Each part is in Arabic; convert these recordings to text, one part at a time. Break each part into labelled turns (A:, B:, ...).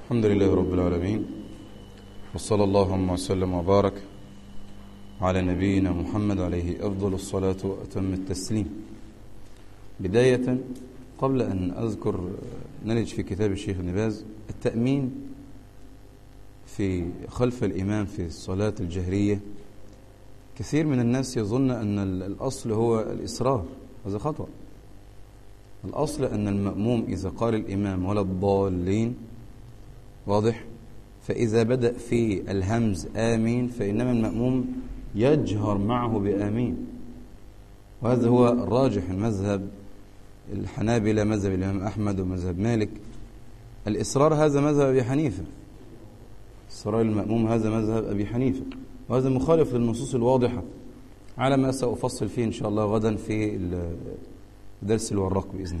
A: الحمد لله رب العالمين، وصلى اللهم وسلم وبارك على نبينا محمد عليه أفضل الصلاة وأتم التسليم. بداية قبل أن أذكر نلج في كتاب الشيخ ابن باز التأمين في خلف الإمام في الصلاة الجهرية. كثير من الناس يظن أن الأصل هو الإسرار، هذا خطأ. الأصل أن المأموم إذا قال الإمام ولا الضالين واضح، فإذا بدأ في الهمز آمين فإنما المأموم يجهر معه بآمين، وهذا هو الراجح المذهب الحنابلة، مذهب الإمام أحمد ومذهب مالك. الإصرار هذا مذهب أبي حنيفة، إصرار المأموم هذا مذهب أبي حنيفة، وهذا مخالف للنصوص الواضحة على ما سأفصل فيه إن شاء الله غدا في درس الوراق بإذن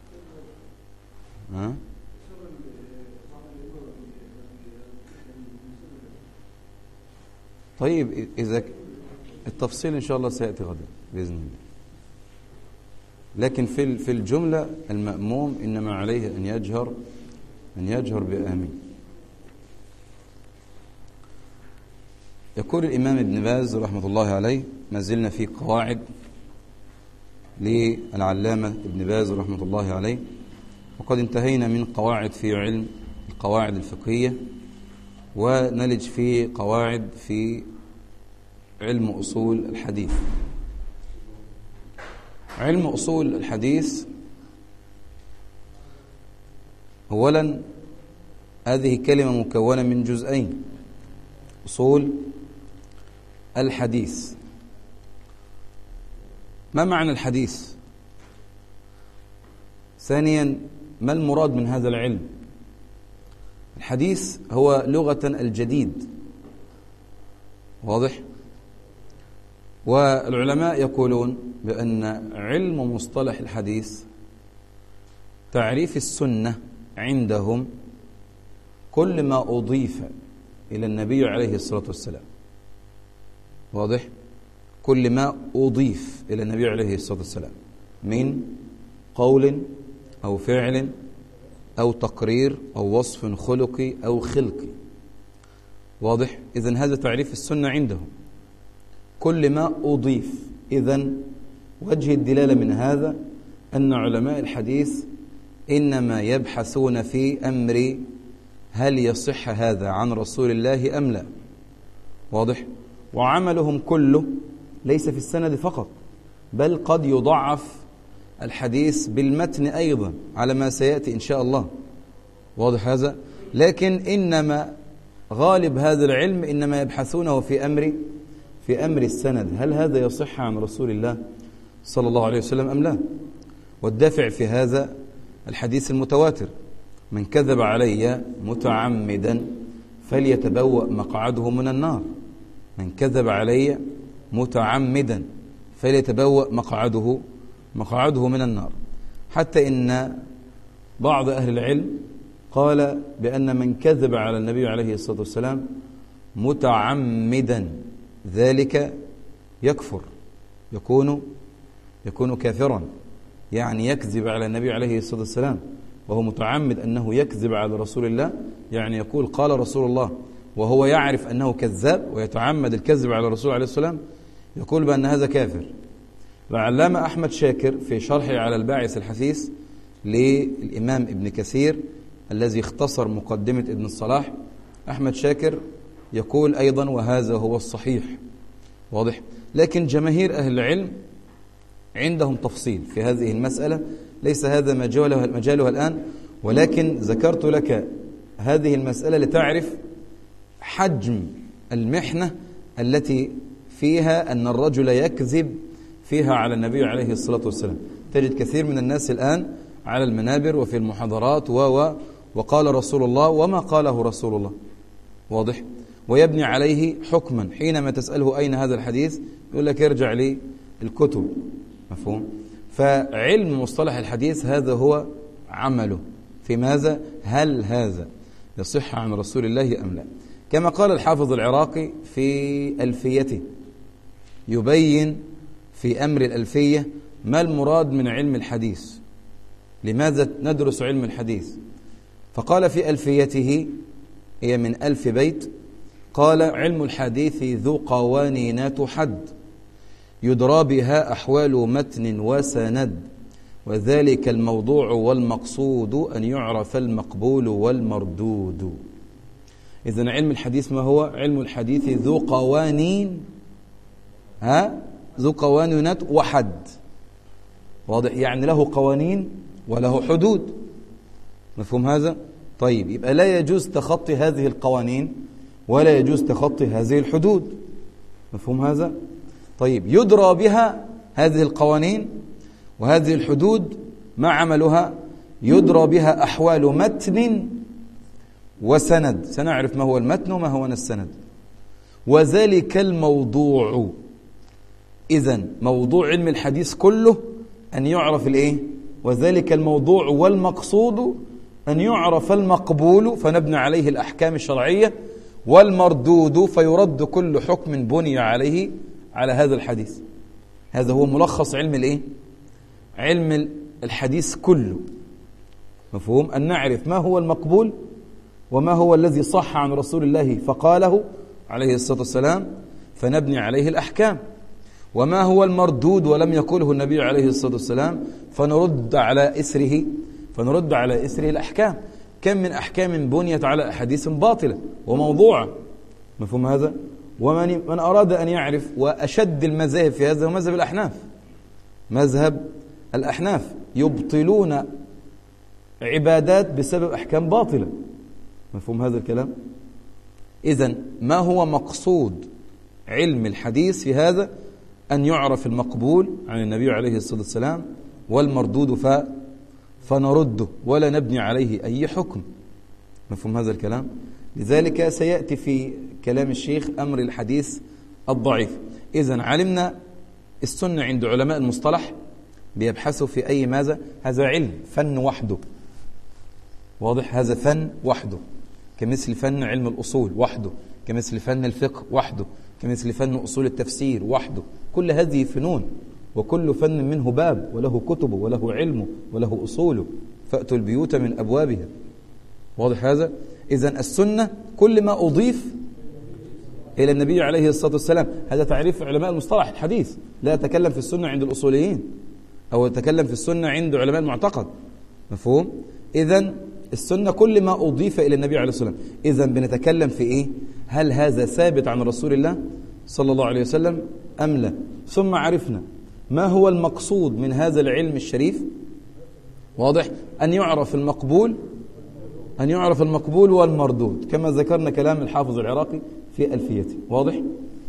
A: الله. طيب، إذا التفصيل إن شاء الله سيأتي غدا بإذن الله، لكن في الجملة المأموم إنما عليه أن يجهر بآمين. يقول الإمام ابن باز رحمة الله عليه، ما زلنا في قواعد للعلامة ابن باز رحمة الله عليه، وقد انتهينا من قواعد في علم القواعد الفقهية، ونلج في قواعد في علم أصول الحديث. علم أصول الحديث أولا هذه كلمة مكونة من جزئين: أصول الحديث. ما معنى الحديث؟ ثانيا، ما المراد من هذا العلم؟ الحديث هو لغة الجديد، واضح؟ والعلماء يقولون بأن علم مصطلح الحديث تعريف السنة عندهم كل ما أضيف إلى النبي عليه الصلاة والسلام، واضح؟ كل ما أضيف إلى النبي عليه الصلاة والسلام من قول أو فعل أو تقرير أو وصف خلقي أو خلقي، واضح؟ إذن هذا تعريف السنة عندهم، كل ما أضيف. إذن وجه الدلالة من هذا أن علماء الحديث إنما يبحثون في أمر هل يصح هذا عن رسول الله أم لا، واضح؟ وعملهم كله ليس في السند فقط، بل قد يضعف الحديث بالمتن أيضا على ما سيأتي إن شاء الله، واضح هذا؟ لكن إنما غالب هذا العلم إنما يبحثونه في أمر السند، هل هذا يصح عن رسول الله صلى الله عليه وسلم أم لا؟ والدافع في هذا الحديث المتواتر: من كذب علي متعمدا فليتبوأ مقعده من النار. من كذب علي متعمدا فليتبوأ مقعده من النار. حتى إن بعض أهل العلم قال بأن من كذب على النبي عليه الصلاة والسلام متعمدا ذلك يكفر، يكون كافرا، يعني يكذب على النبي عليه الصلاة والسلام وهو متعمد أنه يكذب على رسول الله، يعني يقول قال رسول الله وهو يعرف أنه كذاب ويتعمد الكذب على الرسول عليه الصلاة والسلام، يقول بأن هذا كافر. العلامة أحمد شاكر في شرحه على الباعث الحثيث للإمام ابن كثير الذي اختصر مقدمة ابن الصلاح، أحمد شاكر يقول أيضا وهذا هو الصحيح، واضح؟ لكن جماهير أهل العلم عندهم تفصيل في هذه المسألة، ليس هذا مجالها الآن، ولكن ذكرت لك هذه المسألة لتعرف حجم المحنة التي فيها أن الرجل يكذب فيها على النبي عليه الصلاة والسلام. تجد كثير من الناس الآن على المنابر وفي المحاضرات وقال رسول الله وما قاله رسول الله، واضح؟ ويبني عليه حكما. حينما تسأله أين هذا الحديث يقول لك ارجع لي الكتب، مفهوم؟ فعلم مصطلح الحديث هذا هو عمله في ماذا؟ هل هذا يصح عن رسول الله أم لا؟ كما قال الحافظ العراقي في ألفيته، يبين في أمر الألفية ما المراد من علم الحديث، لماذا ندرس علم الحديث؟ فقال في ألفيته، هي من 1000 بيت، قال: علم الحديث ذو قوانين تحد، يدرى بها أحوال متن وسند، وذلك الموضوع والمقصود أن يعرف المقبول والمردود. إذن علم الحديث ما هو؟ علم الحديث ذو قوانين، ذو قوانين وحد. واضح؟ يعني له قوانين وله حدود. مفهوم هذا؟ طيب، يبقى لا يجوز تخطي هذه القوانين ولا يجوز تخطي هذه الحدود. مفهوم هذا؟ طيب، يدرى بها هذه القوانين وهذه الحدود، ما عملها؟ يدرى بها أحوال متن وسند. سنعرف ما هو المتن وما هو السند. وذلك الموضوع. إذن موضوع علم الحديث كله أن يعرف الإيه؟ وذلك الموضوع والمقصود أن يعرف المقبول فنبني عليه الأحكام الشرعية، والمردود فيرد كل حكم بني عليه على هذا الحديث. هذا هو ملخص علم الإيه؟ علم الحديث كله. مفهوم؟ أن نعرف ما هو المقبول وما هو الذي صح عن رسول الله فقاله عليه الصلاة والسلام فنبني عليه الأحكام، وما هو المردود ولم يقوله النبي عليه الصلاة والسلام فنرد على إسره الأحكام. كم من أحكام بنيت على أحاديث باطلة وموضوعة. مفهوم هذا؟ ومن أراد أن يعرف، وأشد المذاهب في هذا هو مذهب الأحناف. مذهب الأحناف يبطلون عبادات بسبب أحكام باطلة. مفهوم هذا الكلام؟ إذن ما هو مقصود علم الحديث في هذا؟ أن يعرف المقبول عن النبي عليه الصلاة والسلام والمردود فنرده ولا نبني عليه أي حكم. مفهوم هذا الكلام؟ لذلك سيأتي في كلام الشيخ أمر الحديث الضعيف. إذن علمنا السنة عند علماء المصطلح بيبحثوا في أي ماذا؟ هذا علم فن وحده. واضح؟ هذا فن وحده، كمثل فن علم الأصول وحده، كمثل فن الفقه وحده، كمثل فن أصول التفسير وحده. كل هذه فنون، وكل فن منه باب وله كتبه وله علمه وله أصوله، فأتوا البيوت من أبوابها. واضح هذا؟ إذن السنة كل ما أضيف إلى النبي عليه الصلاة والسلام. هذا تعريف علماء المصطلح الحديث. لا يتكلم في السنة عند الأصوليين أو يتكلم في السنة عند علماء المعتقد. مفهوم؟ إذن السنة كل ما أضيف إلى النبي عليه الصلاة والسلام. إذن بنتكلم في إيه؟ هل هذا ثابت عن رسول الله صلى الله عليه وسلم أم لا؟ ثم عرفنا ما هو المقصود من هذا العلم الشريف. واضح؟ أن يعرف المقبول والمردود، كما ذكرنا كلام الحافظ العراقي في ألفيته. واضح؟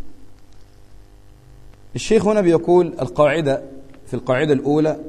A: الشيخ هنا بيقول في القاعدة الأولى: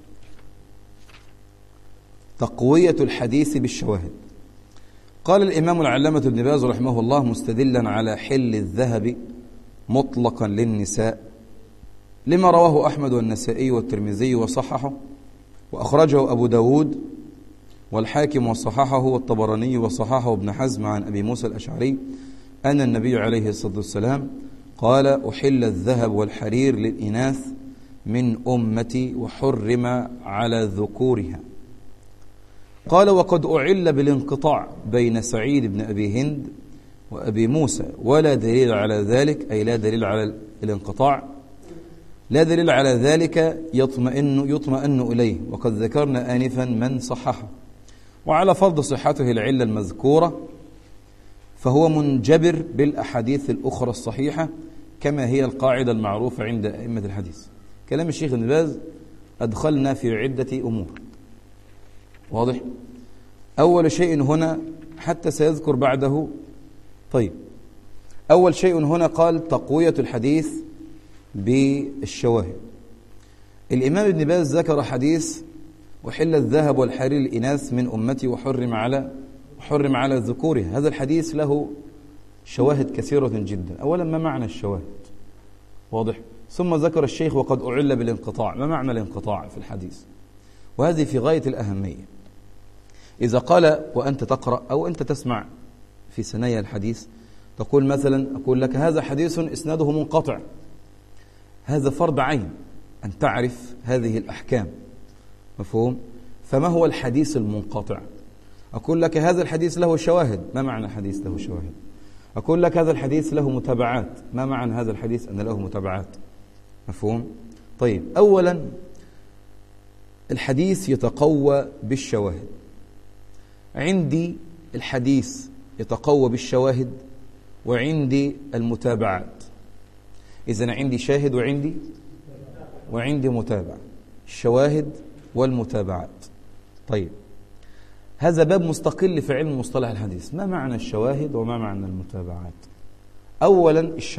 A: تقوية الحديث بالشواهد. قال الإمام العلامة ابن باز رحمه الله مستدلا على حل الذهب مطلقا للنساء لما رواه أحمد والنسائي والترمذي وصححه، وأخرجه أبو داود والحاكم وصححه، والطبراني وصححه ابن حزم عن أبي موسى الأشعري أن النبي عليه الصلاة والسلام قال: أحل الذهب والحرير للإناث من أمتي وحرم على ذكورها. قال: وقد أعل بالانقطاع بين سعيد بن أبي هند وأبي موسى ولا دليل على ذلك، أي لا دليل على الانقطاع، لا دليل على ذلك يطمئن إليه، وقد ذكرنا آنفا من صححه. وعلى فرض صحته العلة المذكورة فهو منجبر بالأحاديث الأخرى الصحيحة كما هي القاعدة المعروفة عند أئمة الحديث. كلام الشيخ ابن باز أدخلنا في عدة أمور. واضح؟ أول شيء هنا حتى سيذكر بعده. طيب، أول شيء هنا قال تقوية الحديث بالشواهد. الإمام ابن باز ذكر حديث: وحل الذهب والحرير للإناث من أمتي وحرم على ذكورها. هذا الحديث له شواهد كثيرة جدا. أولا، ما معنى الشواهد؟ واضح؟ ثم ذكر الشيخ: وقد أعل بالانقطاع. ما معنى الانقطاع في الحديث؟ وهذه في غاية الأهمية. إذا قال وأنت تقرأ أو أنت تسمع في ثنايا الحديث تقول مثلا، أقول لك هذا حديث إسناده منقطع، هذا فرض عين أن تعرف هذه الأحكام. مفهوم؟ فما هو الحديث المنقطع؟ أقول لك هذا الحديث له شواهد. ما معنى حديث له شواهد؟ أقول لك هذا الحديث له متابعات. ما معنى هذا الحديث أن له متابعات؟ مفهوم؟ طيب، أولا الحديث يتقوى بالشواهد. عندي الحديث يتقوى بالشواهد وعندي المتابعات. إذن عندي شاهد وعندي متابع، الشواهد والمتابعات. طيب، هذا باب مستقل في علم مصطلح الحديث. ما معنى الشواهد وما معنى المتابعات؟ أولا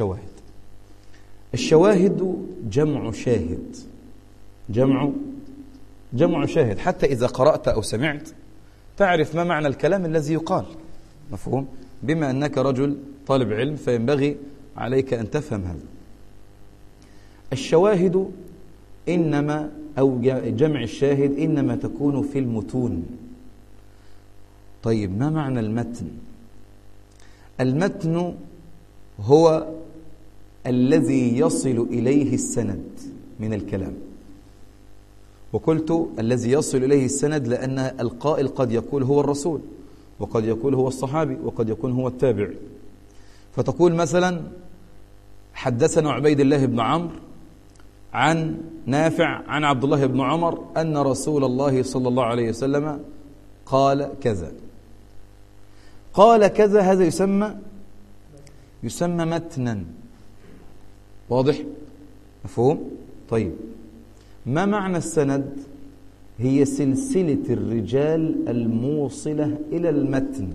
A: الشواهد جمع شاهد. جمع شاهد، حتى إذا قرأت أو سمعت تعرف ما معنى الكلام الذي يقال. مفهوم؟ بما أنك رجل طالب علم فينبغي عليك أن تفهم هذا. الشواهد إنما، أو جمع الشاهد إنما تكون في المتون. طيب، ما معنى المتن؟ المتن هو الذي يصل إليه السند من الكلام. وقلت الذي يصل إليه السند لأن القائل قد يقول هو الرسول، وقد يقول هو الصحابي، وقد يكون هو التابعي. فتقول مثلا حدثنا عبيد الله بن عمرو عن نافع عن عبد الله بن عمر أن رسول الله صلى الله عليه وسلم قال كذا. قال كذا، هذا يسمى متنا. واضح؟ مفهوم؟ طيب، ما معنى السند؟ هي سلسلة الرجال الموصلة إلى المتن.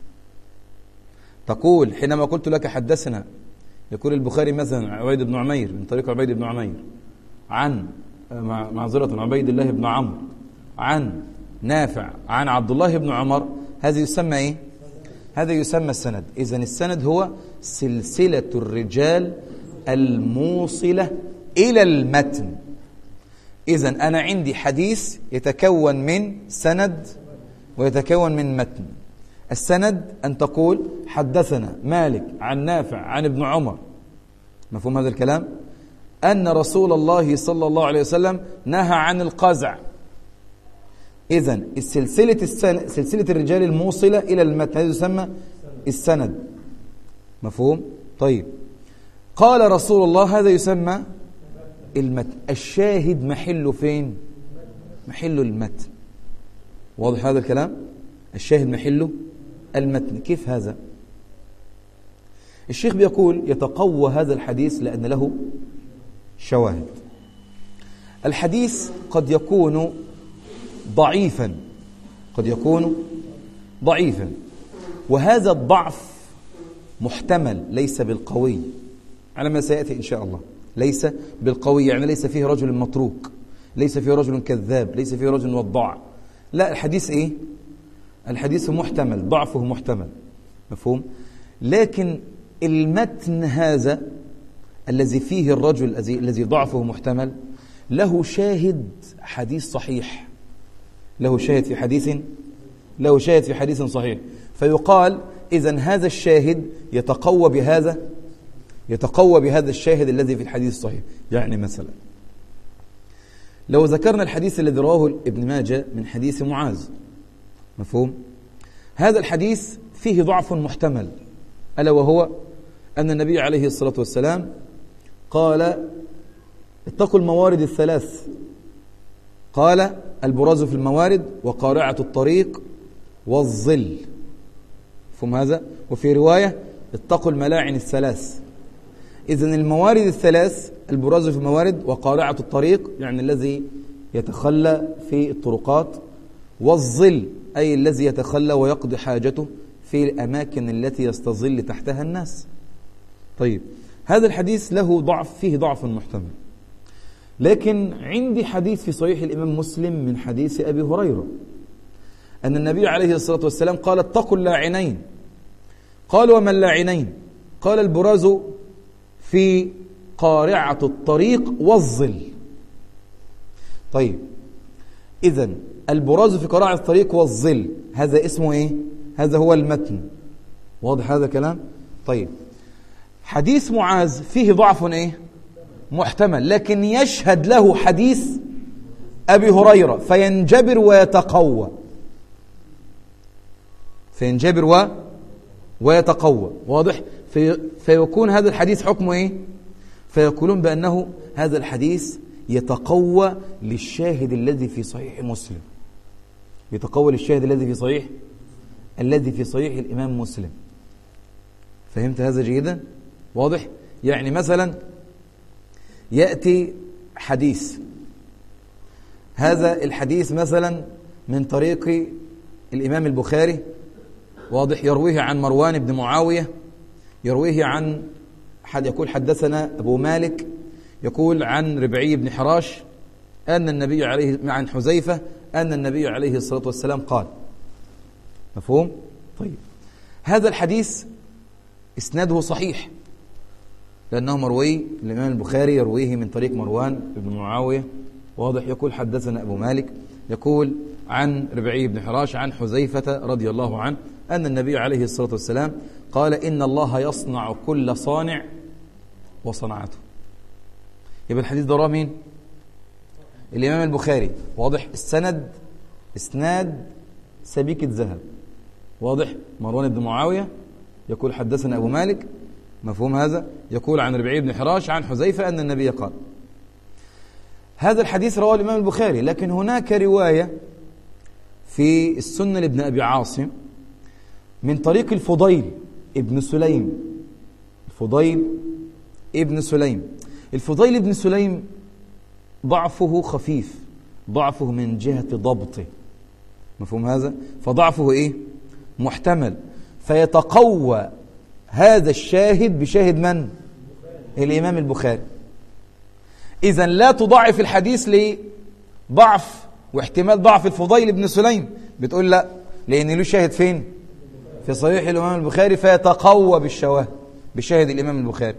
A: تقول حينما قلت لك حدثنا، يقول البخاري مثلا عبيد بن عمير من طريق عبيد بن عمير عن معذرة عبيد الله بن عمرو عن نافع عن عبد الله بن عمر، هذا يسمى إيه؟ هذا يسمى السند. إذن السند هو سلسلة الرجال الموصلة إلى المتن. إذن أنا عندي حديث يتكون من سند ويتكون من متن. السند أن تقول حدثنا مالك عن نافع عن ابن عمر، مفهوم هذا الكلام؟ أن رسول الله صلى الله عليه وسلم نهى عن القزع. إذن سلسلة الرجال الموصلة إلى المتن، هذا يسمى السند. مفهوم؟ طيب، قال رسول الله، هذا يسمى المتن. الشاهد محله فين؟ محله المتن. واضح هذا الكلام؟ الشاهد محله المتن. كيف هذا؟ الشيخ بيقول يتقوى هذا الحديث لأن له شواهد. الحديث قد يكون ضعيفا، وهذا الضعف محتمل، ليس بالقوي على ما سيأتي إن شاء الله. ليس بالقوي يعني ليس فيه رجل متروك، ليس فيه رجل كذاب، ليس فيه رجل وضاع. لا، الحديث إيه؟ الحديث محتمل، ضعفه محتمل. مفهوم؟ لكن المتن هذا الذي فيه الرجل الذي ضعفه محتمل له شاهد حديث صحيح، له شاهد في حديث صحيح. فيقال إذن هذا الشاهد يتقوى بهذا الشاهد الذي في الحديث الصحيح. يعني مثلا لو ذكرنا الحديث الذي رواه ابن ماجه من حديث معاذ، مفهوم؟ هذا الحديث فيه ضعف محتمل، ألا وهو أن النبي عليه الصلاة والسلام قال اتقوا الموارد الثلاث. قال البراز في الموارد وقارعة الطريق والظل، مفهوم هذا؟ وفي رواية اتقوا الملاعن الثلاث. إذن الموارد الثلاث، البراز في الموارد وقارعة الطريق يعني الذي يتخلى في الطرقات، والظل أي الذي يتخلى ويقضي حاجته في الأماكن التي يستظل تحتها الناس. طيب، هذا الحديث له ضعف، فيه ضعف محتمل. لكن عندي حديث في صحيح الإمام مسلم من حديث أبي هريرة أن النبي عليه الصلاة والسلام قال اتقوا اللاعنين. قال وما اللاعنين؟ قال البراز في قارعة الطريق والظل. طيب، إذن البراز في قارعة الطريق والظل هذا اسمه إيه؟ هذا هو المتن. واضح هذا الكلام؟ طيب، حديث معاذ فيه ضعف إيه؟ محتمل، لكن يشهد له حديث أبي هريرة فينجبر ويتقوى. فينجبر ويتقوى. واضح؟ فيكون هذا الحديث حكمه إيه؟ فيقولون بأنه هذا الحديث يتقوى للشاهد الذي في صحيح مسلم، يتقوى للشاهد الذي في صحيح الإمام مسلم. فهمت هذا جيدا؟ واضح؟ يعني مثلا يأتي حديث، هذا الحديث مثلا من طريق الإمام البخاري، واضح، يرويه عن مروان بن معاوية، يرويه عن يقول حدثنا أبو مالك، يقول عن ربعي بن حراش أن النبي عن حذيفة أن النبي عليه الصلاة والسلام قال. مفهوم؟ طيب، هذا الحديث إسناده صحيح لأنه مروي، الإمام البخاري يرويه من طريق مروان بن معاوية، واضح، يقول حدثنا أبو مالك، يقول عن ربعي بن حراش عن حذيفة رضي الله عنه أن النبي عليه الصلاة والسلام قال إن الله يصنع كل صانع وصنعته. يبقى الحديث ده رواه مين؟ الإمام البخاري، واضح، السند إسناد سبيكة ذهب، واضح، مروان بن معاوية يقول حدثنا أبو مالك، مفهوم هذا، يقول عن ربعي بن حراش عن حذيفة أن النبي قال. هذا الحديث رواه الإمام البخاري، لكن هناك رواية في السنة لابن أبي عاصم من طريق الفضيل ابن سليم. الفضيل ابن سليم ضعفه خفيف، ضعفه من جهة ضبطه، مفهوم هذا، فضعفه إيه؟ محتمل، فيتقوى هذا الشاهد بشاهد من؟ الإمام البخاري. إذن لا تضعف الحديث لضعف واحتمال ضعف الفضيل ابن سليم، بتقول لا، لأن له شاهد فين؟ في صحيح الإمام البخاري، فيتقوى بشاهد الإمام البخاري.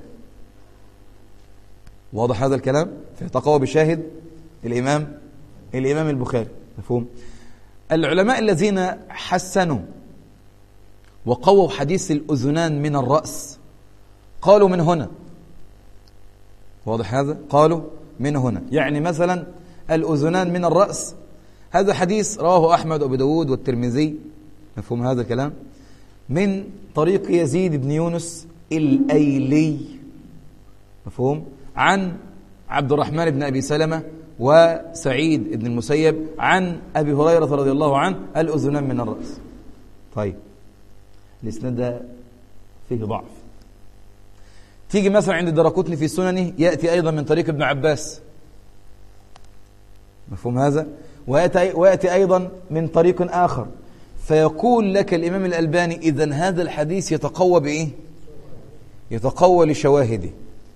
A: واضح هذا الكلام؟ فيتقوى بشاهد الإمام البخاري. مفهوم؟ العلماء الذين حسنوا وقووا حديث الأذنان من الرأس قالوا من هنا، واضح هذا؟ قالوا من هنا، يعني مثلا الأذنان من الرأس، هذا حديث رواه أحمد وأبو داود والترمذي، مفهوم هذا الكلام، من طريق يزيد بن يونس الأيلي، مفهوم، عن عبد الرحمن بن أبي سلمة وسعيد بن المسيب عن أبي هريرة رضي الله عنه الأذنان من الرأس. طيب، الإسناد ده فيه ضعف. تيجي مثلا عند الدرقطني في سننه يأتي أيضا من طريق ابن عباس، مفهوم هذا، ويأتي أيضا من طريق آخر، فيقول لك الإمام الألباني إذن هذا الحديث يتقوى بإيه؟ يتقوى لشواهده.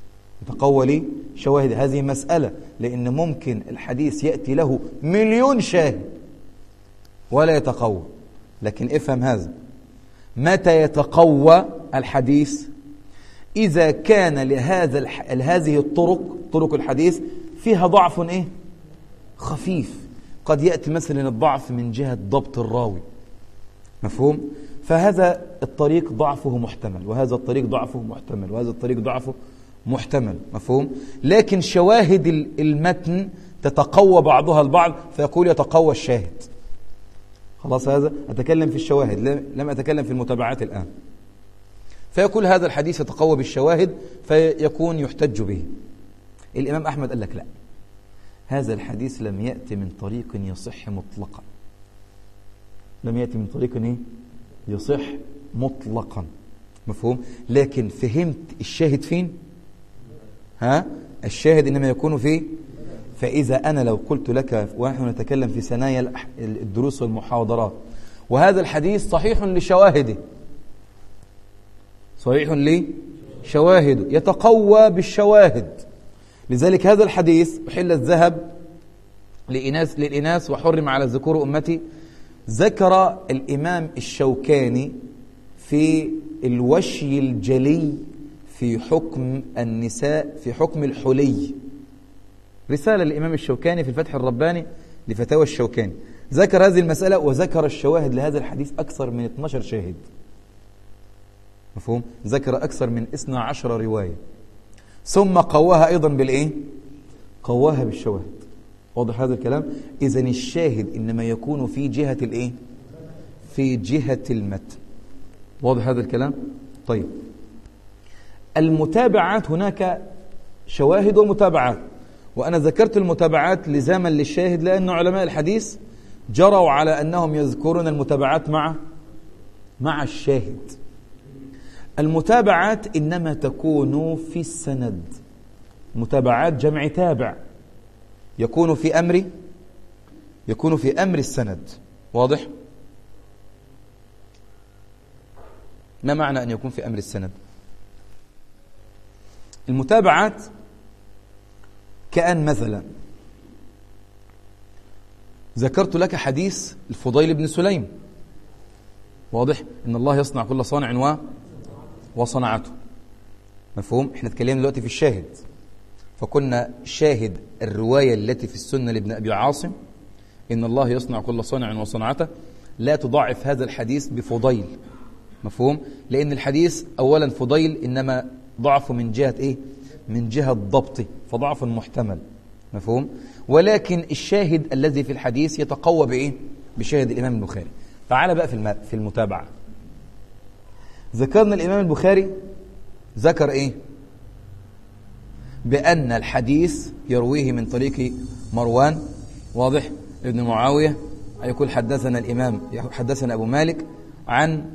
A: هذه مسألة، لأن ممكن الحديث يأتي له مليون شاهد ولا يتقوى. لكن افهم هذا، متى يتقوى الحديث؟ إذا كان لهذه طرق الحديث فيها ضعف إيه؟ خفيف، قد يأتي مثلا الضعف من جهة ضبط الراوي، مفهوم؟ فهذا الطريق ضعفه محتمل، وهذا الطريق ضعفه محتمل، وهذا الطريق ضعفه محتمل، مفهوم؟ لكن شواهد المتن تتقوى بعضها البعض، فيقول يتقوى الشاهد. خلاص، هذا أتكلم في الشواهد، لم أتكلم في المتابعات الآن. فيقول هذا الحديث يتقوى بالشواهد فيكون يحتج به. الإمام أحمد قال لك لا، هذا الحديث لم يأتي من طريق يصح مطلقا، لم يأتي من طريق إيه؟ يصح مطلقا، مفهوم؟ لكن فهمت الشاهد فين؟ الشاهد إنما يكون فيه. فإذا أنا لو قلت لك ونحن نتكلم في ثنايا الدروس والمحاضرات، وهذا الحديث صحيح لشواهده، يتقوى بالشواهد، لذلك هذا الحديث أحل الذهب للإناث وحرم على الذكور أمتي. ذكر الإمام الشوكاني في الوشي الجلي في حكم النساء، في حكم الحلي، رسالة الإمام الشوكاني في الفتح الرباني لفتاوى الشوكاني، ذكر هذه المسألة وذكر الشواهد لهذا الحديث أكثر من 12 شاهد، مفهوم؟ ذكر أكثر من 12 رواية، ثم قواها أيضا بالإيه؟ قواها بالشواهد. واضح هذا الكلام؟ إذن الشاهد إنما يكون في جهة الإيه؟ في جهة المتن. واضح هذا الكلام؟ طيب، المتابعات هناك شواهد ومتابعات، وأنا ذكرت المتابعات لزاما للشاهد، لأن علماء الحديث جروا على أنهم يذكرون المتابعات مع الشاهد. المتابعات إنما تكون في السند، متابعات جمع تابع، يكون في أمر السند. واضح؟ ما معنى أن يكون في أمر السند؟ المتابعات كأن مثلا ذكرت لك حديث الفضيل بن سليم، واضح؟ إن الله يصنع كل صانع وصنعته، مفهوم؟ احنا اتكلمنا دلوقتي في الشاهد، فكنا شاهد الرواية التي في السنة لابن أبي عاصم إن الله يصنع كل صانع وصنعته، لا تضاعف هذا الحديث بفضيل، مفهوم؟ لأن الحديث أولا فضيل إنما ضعفه من جهة إيه؟ من جهة ضبط، فضعف محتمل، مفهوم؟ ولكن الشاهد الذي في الحديث يتقوى بإيه؟ بشاهد الإمام البخاري. تعال بقى في المتابعة. ذكرنا الإمام البخاري ذكر إيه؟ بأن الحديث يرويه من طريق مروان، واضح؟ ابن معاوية، يقول حدثنا الإمام، حدثنا أبو مالك عن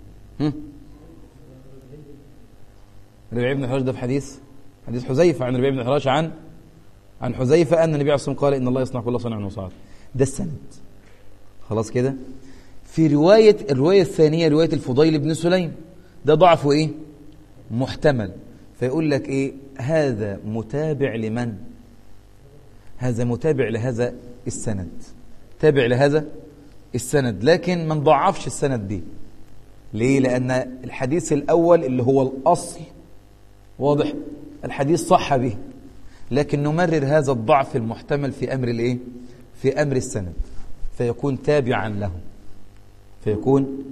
A: ربيع بن حراش. ده في حديث حذيفة عن ربيع بن حراش عن حذيفة أن النبي عليه الصلاة والسلام قال إن الله يصنع كل صنع وصنعته. ده السند، خلاص كده. في الرواية الثانية رواية الفضيل بن سليم، ده ضعفه إيه؟ محتمل، فيقول لك إيه؟ هذا متابع لمن؟ هذا متابع لهذا السند، تابع لهذا السند، لكن من ضعفش السند دي. ليه؟ لأن الحديث الأول اللي هو الأصل، واضح؟ الحديث صح به، لكن نمرر هذا الضعف المحتمل في أمر الإيه؟ في أمر السند، فيكون تابعا له، فيكون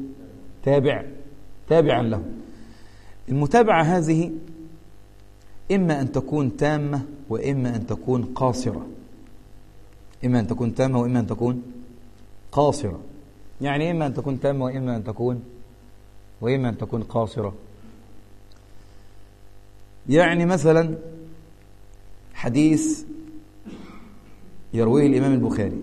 A: تابعا له. المتابعة هذه إما أن تكون تامة وإما أن تكون قاصرة، إما أن تكون تامة وإما أن تكون قاصرة. يعني إما أن تكون تامة وإما أن تكون قاصرة. يعني مثلا حديث يرويه الإمام البخاري،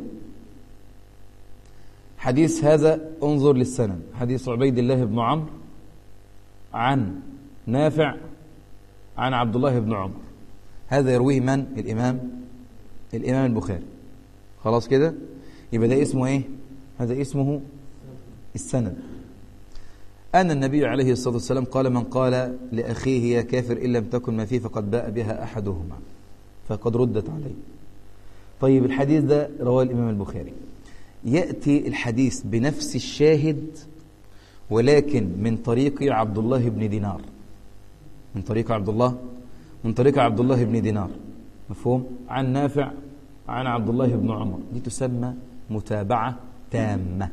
A: حديث هذا انظر للسند، حديث عبيد الله بن عمرو عن نافع عن عبد الله بن عمر، هذا يرويه من؟ الإمام البخاري، خلاص كده. يبقى ده اسمه إيه؟ هذا اسمه السند. أن النبي عليه الصلاة والسلام قال من قال لأخيه يا كافر إن لم تكن ما فيه فقد باء بها أحدهما فقد ردت عليه. طيب الحديث ده رواه الإمام البخاري، يأتي الحديث بنفس الشاهد ولكن من طريق عبد الله بن دينار، من طريق عبد الله بن دينار، مفهوم؟ عن نافع عن عبد الله بن عمر. دي تسمى متابعة تامة،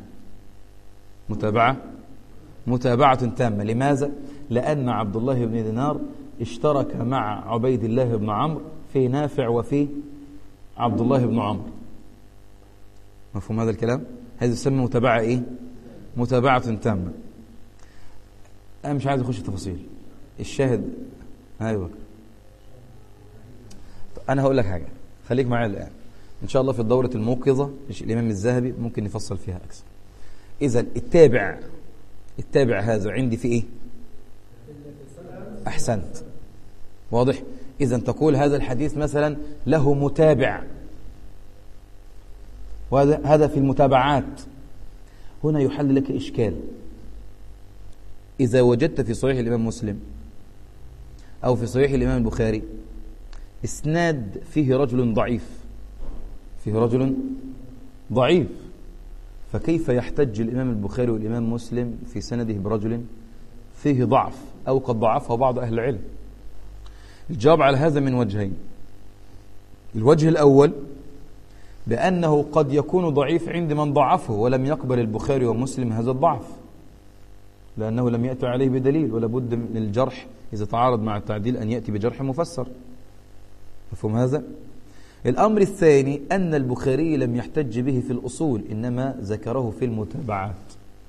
A: متابعة تامة. لماذا؟ لأن عبد الله بن دينار اشترك مع عبيد الله بن عمرو في نافع وفي عبد الله بن عمرو، مفهوم هذا الكلام؟ هذه تسمى متابعة إيه؟ متابعة تامة. أنا مش عايز أخش في تفاصيل الشاهد. أيوة، أنا هقول لك حاجة، خليك معايا الآن. إن شاء الله في الدورة الموقظة الإمام الذهبي ممكن نفصل فيها أكثر. إذا التابع هذا عندي في إيه؟ أحسنت، واضح؟ إذا تقول هذا الحديث مثلا له متابع، وهذا في المتابعات. هنا يحل لك إشكال. إذا وجدت في صحيح الإمام مسلم أو في صحيح الإمام البخاري إسناد فيه رجل ضعيف، فكيف يحتج الإمام البخاري والإمام مسلم في سنده برجل فيه ضعف أو قد ضعفه بعض أهل العلم؟ الجواب على هذا من وجهين. الوجه الأول بأنه قد يكون ضعيف عند من ضعفه ولم يقبل البخاري ومسلم هذا الضعف، لأنه لم يأتي عليه بدليل، ولا بد من الجرح إذا تعارض مع التعديل أن يأتي بجرح مفسر، مفهوم هذا؟ الأمر الثاني أن البخاري لم يحتج به في الأصول، إنما ذكره في المتابعات.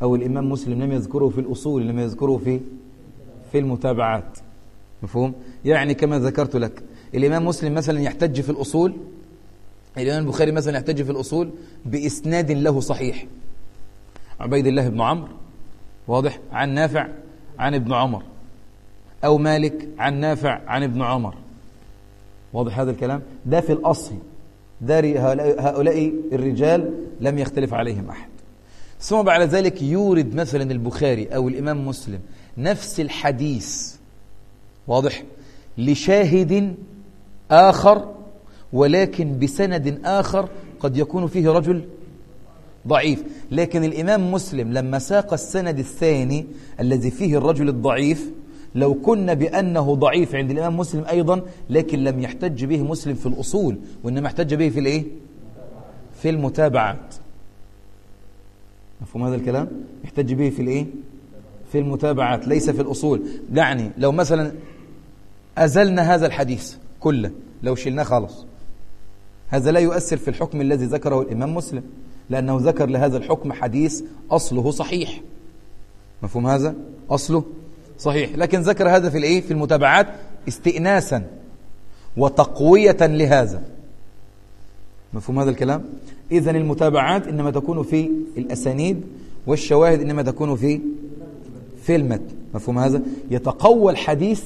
A: أو الإمام مسلم لم يذكره في الأصول، لم يذكره في المتابعات. مفهوم؟ يعني كما ذكرت لك، الإمام مسلم مثلا يحتج في الأصول، الإمام البخاري مثلا يحتج في الأصول بإسناد له صحيح، عبيد الله بن عمرو واضح عن نافع عن ابن عمر، أو مالك عن نافع عن ابن عمر، واضح هذا الكلام؟ ده في الأصل، ده هؤلاء الرجال لم يختلف عليهم أحد. ثم بعد ذلك يورد مثلا البخاري أو الإمام مسلم نفس الحديث، واضح، لشاهد آخر ولكن بسند آخر قد يكون فيه رجل ضعيف، لكن الإمام مسلم لما ساق السند الثاني الذي فيه الرجل الضعيف، لو كنا بأنه ضعيف عند الإمام مسلم أيضا، لكن لم يحتج به مسلم في الأصول، وإنما احتج به في الإيه؟ في المتابعات. مفهوم هذا الكلام؟ يحتج به في الإيه؟ في المتابعات، ليس في الأصول. يعني لو مثلا أزلنا هذا الحديث كله، لو شلناه خالص، هذا لا يؤثر في الحكم الذي ذكره الإمام مسلم، لأنه ذكر لهذا الحكم حديث أصله صحيح. مفهوم هذا؟ أصله صحيح، لكن ذكر هذا في الإيه؟ في المتابعات استئناسا وتقوية لهذا. مفهوم هذا الكلام؟ إذن المتابعات إنما تكون في الأسانيد، والشواهد إنما تكون في المتن. مفهوم هذا؟ يتقوى الحديث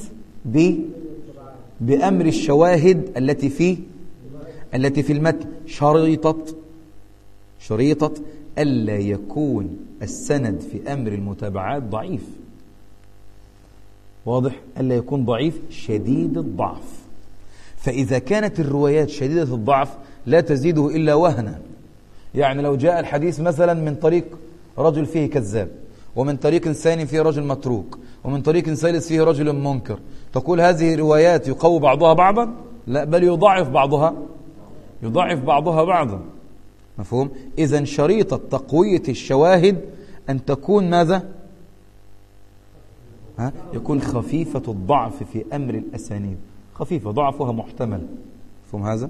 A: بأمر الشواهد التي في المتن، شريطة ألا يكون السند في أمر المتابعات ضعيف، واضح؟ ألا يكون ضعيف شديد الضعف. فإذا كانت الروايات شديدة الضعف لا تزيده إلا وهنا. يعني لو جاء الحديث مثلا من طريق رجل فيه كذاب، ومن طريق ثاني فيه رجل متروك، ومن طريق ثالث فيه رجل منكر، تقول هذه روايات يقوي بعضها بعضا؟ لا، بل يضعف بعضها بعضا. مفهوم؟ إذن شريطة تقوية الشواهد أن تكون ماذا؟ يكون خفيفة الضعف في أمر الأسانيد، خفيفة ضعفها محتمل. مفهوم هذا؟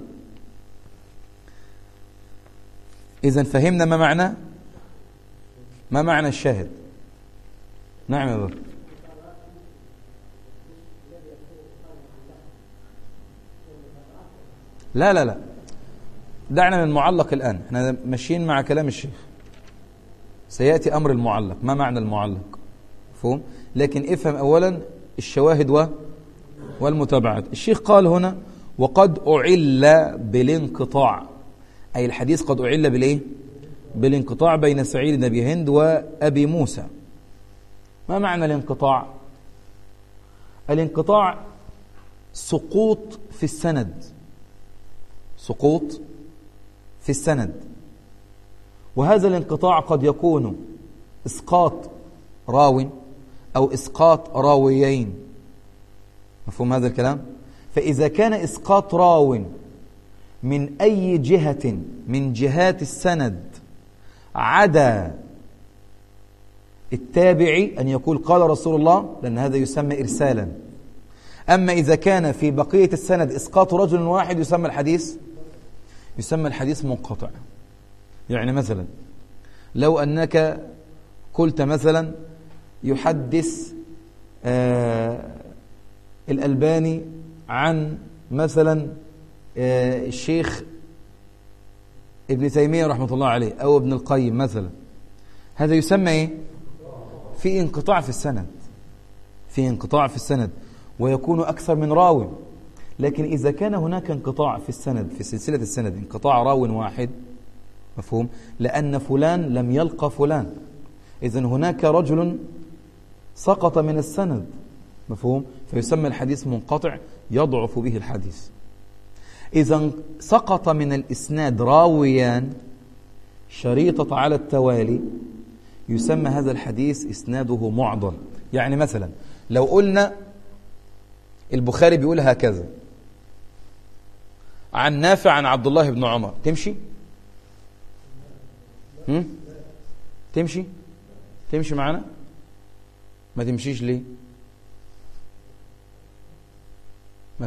A: إذن فهمنا ما معنى الشاهد. نعم يا بابا. لا دعنا من المعلق الآن، احنا ماشيين مع كلام الشيخ، سيأتي أمر المعلق. ما معنى المعلق؟ مفهوم؟ لكن افهم أولا الشواهد والمتابعات. الشيخ قال هنا وقد أعل بالانقطاع، أي الحديث قد أعل بالإيه؟ بالانقطاع بين سعيد بن أبي هند وأبي موسى. ما معنى الانقطاع؟ الانقطاع سقوط في السند، وهذا الانقطاع قد يكون إسقاط راو أو إسقاط راويين. مفهوم هذا الكلام؟ فإذا كان إسقاط راو من أي جهة من جهات السند عدا التابعي أن يقول قال رسول الله، لأن هذا يسمى إرسالا. أما إذا كان في بقية السند إسقاط رجل واحد يسمى الحديث منقطع. يعني مثلا لو أنك قلت مثلا يحدث الألباني عن مثلا الشيخ ابن تيمية رحمة الله عليه أو ابن القيم مثلا، هذا يسمى إيه؟ في انقطاع في السند، ويكون أكثر من راو. لكن إذا كان هناك انقطاع في السند، في سلسلة السند انقطاع راو واحد، مفهوم؟ لأن فلان لم يلقى فلان، إذن هناك رجل سقط من السند، مفهوم؟ فيسمى الحديث منقطع يضعف به الحديث. إذا سقط من الإسناد راويان شريطة على التوالي، يسمى هذا الحديث إسناده معضل. يعني مثلا لو قلنا البخاري بيقول هكذا عن نافع عن عبد الله بن عمر، تمشي معنا؟ ما تمشيش ليه؟ ما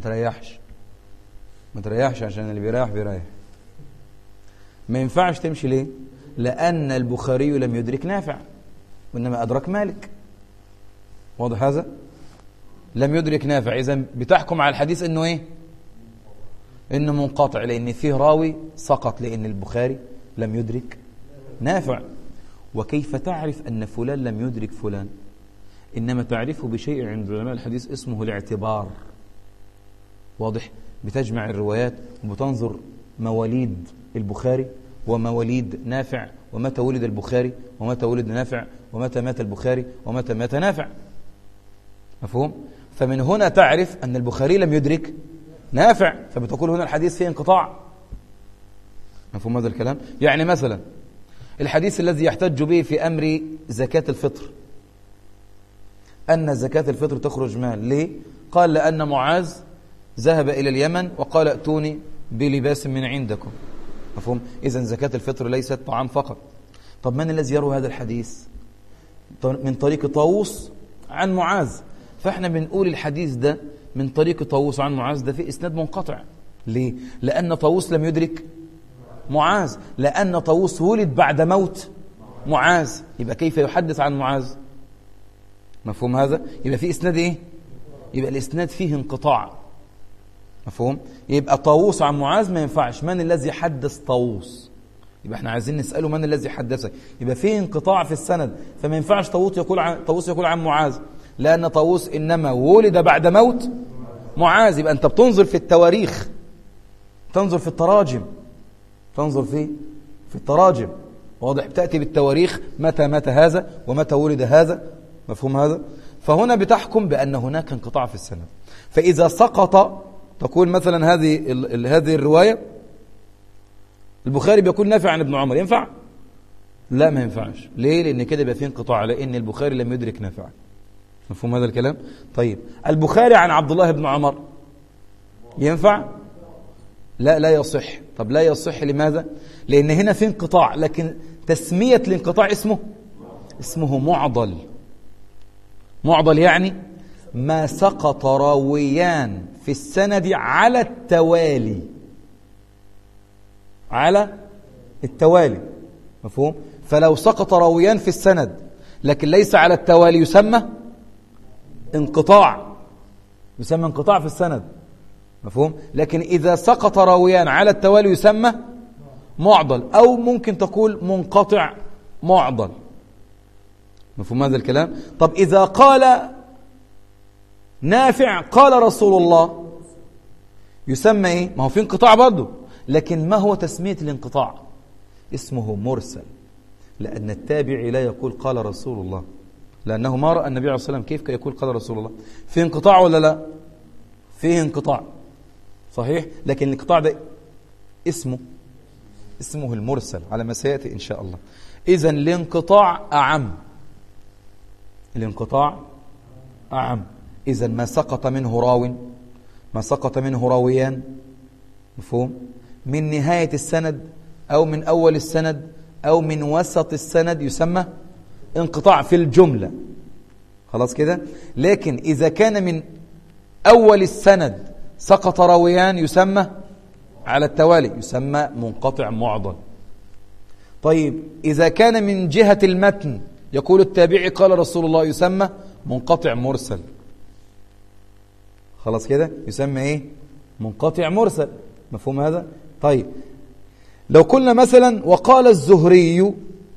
A: تريحش عشان اللي بيريح. ما ينفعش تمشي ليه؟ لأن البخاري لم يدرك نافع، وإنما أدرك مالك. واضح هذا؟ لم يدرك نافع. إذن بتحكم على الحديث إنه إيه؟ إنه منقطع، لأن فيه راوي سقط، لأن البخاري لم يدرك نافع. وكيف تعرف أن فلان لم يدرك فلان؟ إنما تعرفه بشيء عند علماء الحديث اسمه الاعتبار. واضح؟ بتجمع الروايات وبتنظر مواليد البخاري ومواليد نافع، ومتى ولد البخاري ومتى ولد نافع، ومتى مات البخاري ومتى مات نافع. مفهوم؟ فمن هنا تعرف أن البخاري لم يدرك نافع، فبتقول هنا الحديث فيه انقطاع. مفهوم هذا الكلام؟ يعني مثلا الحديث الذي يحتج به في أمر زكاة الفطر، أن زكاة الفطر تخرج مال. ليه؟ قال لأن معاذ ذهب إلى اليمن وقال ائتوني بلباس من عندكم. مفهوم؟ إذن زكاة الفطر ليست طعام فقط. طب من الذي يروي هذا الحديث؟ من طريق طاووس عن معاذ. فإحنا بنقول الحديث ده من طريق طاووس عن معاذ ده في إسناد منقطع. ليه؟ لأن طاووس لم يدرك معاذ، لأن طاووس ولد بعد موت معاذ. يبقى كيف يحدث عن معاذ؟ مفهوم هذا؟ يبقى في إسناد إيه؟ يبقى الإسناد فيه انقطاع. مفهوم؟ يبقى طاووس عن معاذ ما ينفعش. من الذي حدث طاووس؟ يبقى احنا عايزين نسأله من الذي حدثك. يبقى فيه انقطاع في السند، فما ينفعش طاووس يقول عن معاذ، لأن طاووس إنما ولد بعد موت معاذ. يبقى أنت بتنظر في التواريخ، تنظر في التراجم، تنظر في التراجم. واضح؟ تأتي بالتواريخ، متى مات هذا ومتى ولد هذا. مفهوم هذا؟ فهنا بتحكم بأن هناك انقطاع في السند. فإذا سقط تقول مثلا هذه الرواية البخاري بيقول نافع عن ابن عمر، ينفع؟ لا، ما ينفعش. ليه؟ لأن كده يبقى فيه انقطاع، لأن البخاري لم يدرك نافع. مفهوم هذا الكلام؟ طيب البخاري عن عبد الله بن عمر ينفع؟ لا، لا يصح. طب لا يصح لماذا؟ لأن هنا في انقطاع، لكن تسمية الانقطاع اسمه معضل. معضل يعني ما سقط راويان في السند على التوالي. على التوالي. مفهوم؟ فلو سقط راويان في السند لكن ليس على التوالي يسمى انقطاع، يسمى انقطاع في السند. مفهوم؟ لكن إذا سقط راويان على التوالي يسمى معضل، أو ممكن تقول منقطع معضل. مفهوم هذا الكلام؟ طب إذا قال نافع قال رسول الله يسمى إيه؟ ما هو في انقطاع برضه، لكن ما هو تسمية الانقطاع؟ اسمه مرسل، لأن التابعي لا يقول قال رسول الله، لأنه ما رأى النبي عليه الصلاة والسلام. كيف يقول قال رسول الله؟ في انقطاع ولا لا؟ فيه انقطاع صحيح، لكن الانقطاع ده اسمه المرسل على ما سيأتي إن شاء الله. إذن الانقطاع أعم، الانقطاع أعم. إذن ما سقط منه راو، ما سقط منه راويان، مفهوم، من نهاية السند أو من أول السند أو من وسط السند يسمى انقطاع في الجملة. خلاص كده؟ لكن إذا كان من أول السند سقط راويان يسمى على التوالي، يسمى منقطع معضل. طيب إذا كان من جهة المتن يقول التابعي قال رسول الله يسمى منقطع مرسل. خلاص كده؟ يسمى إيه؟ منقطع مرسل. مفهوم هذا؟ طيب لو قلنا مثلا وقال الزهري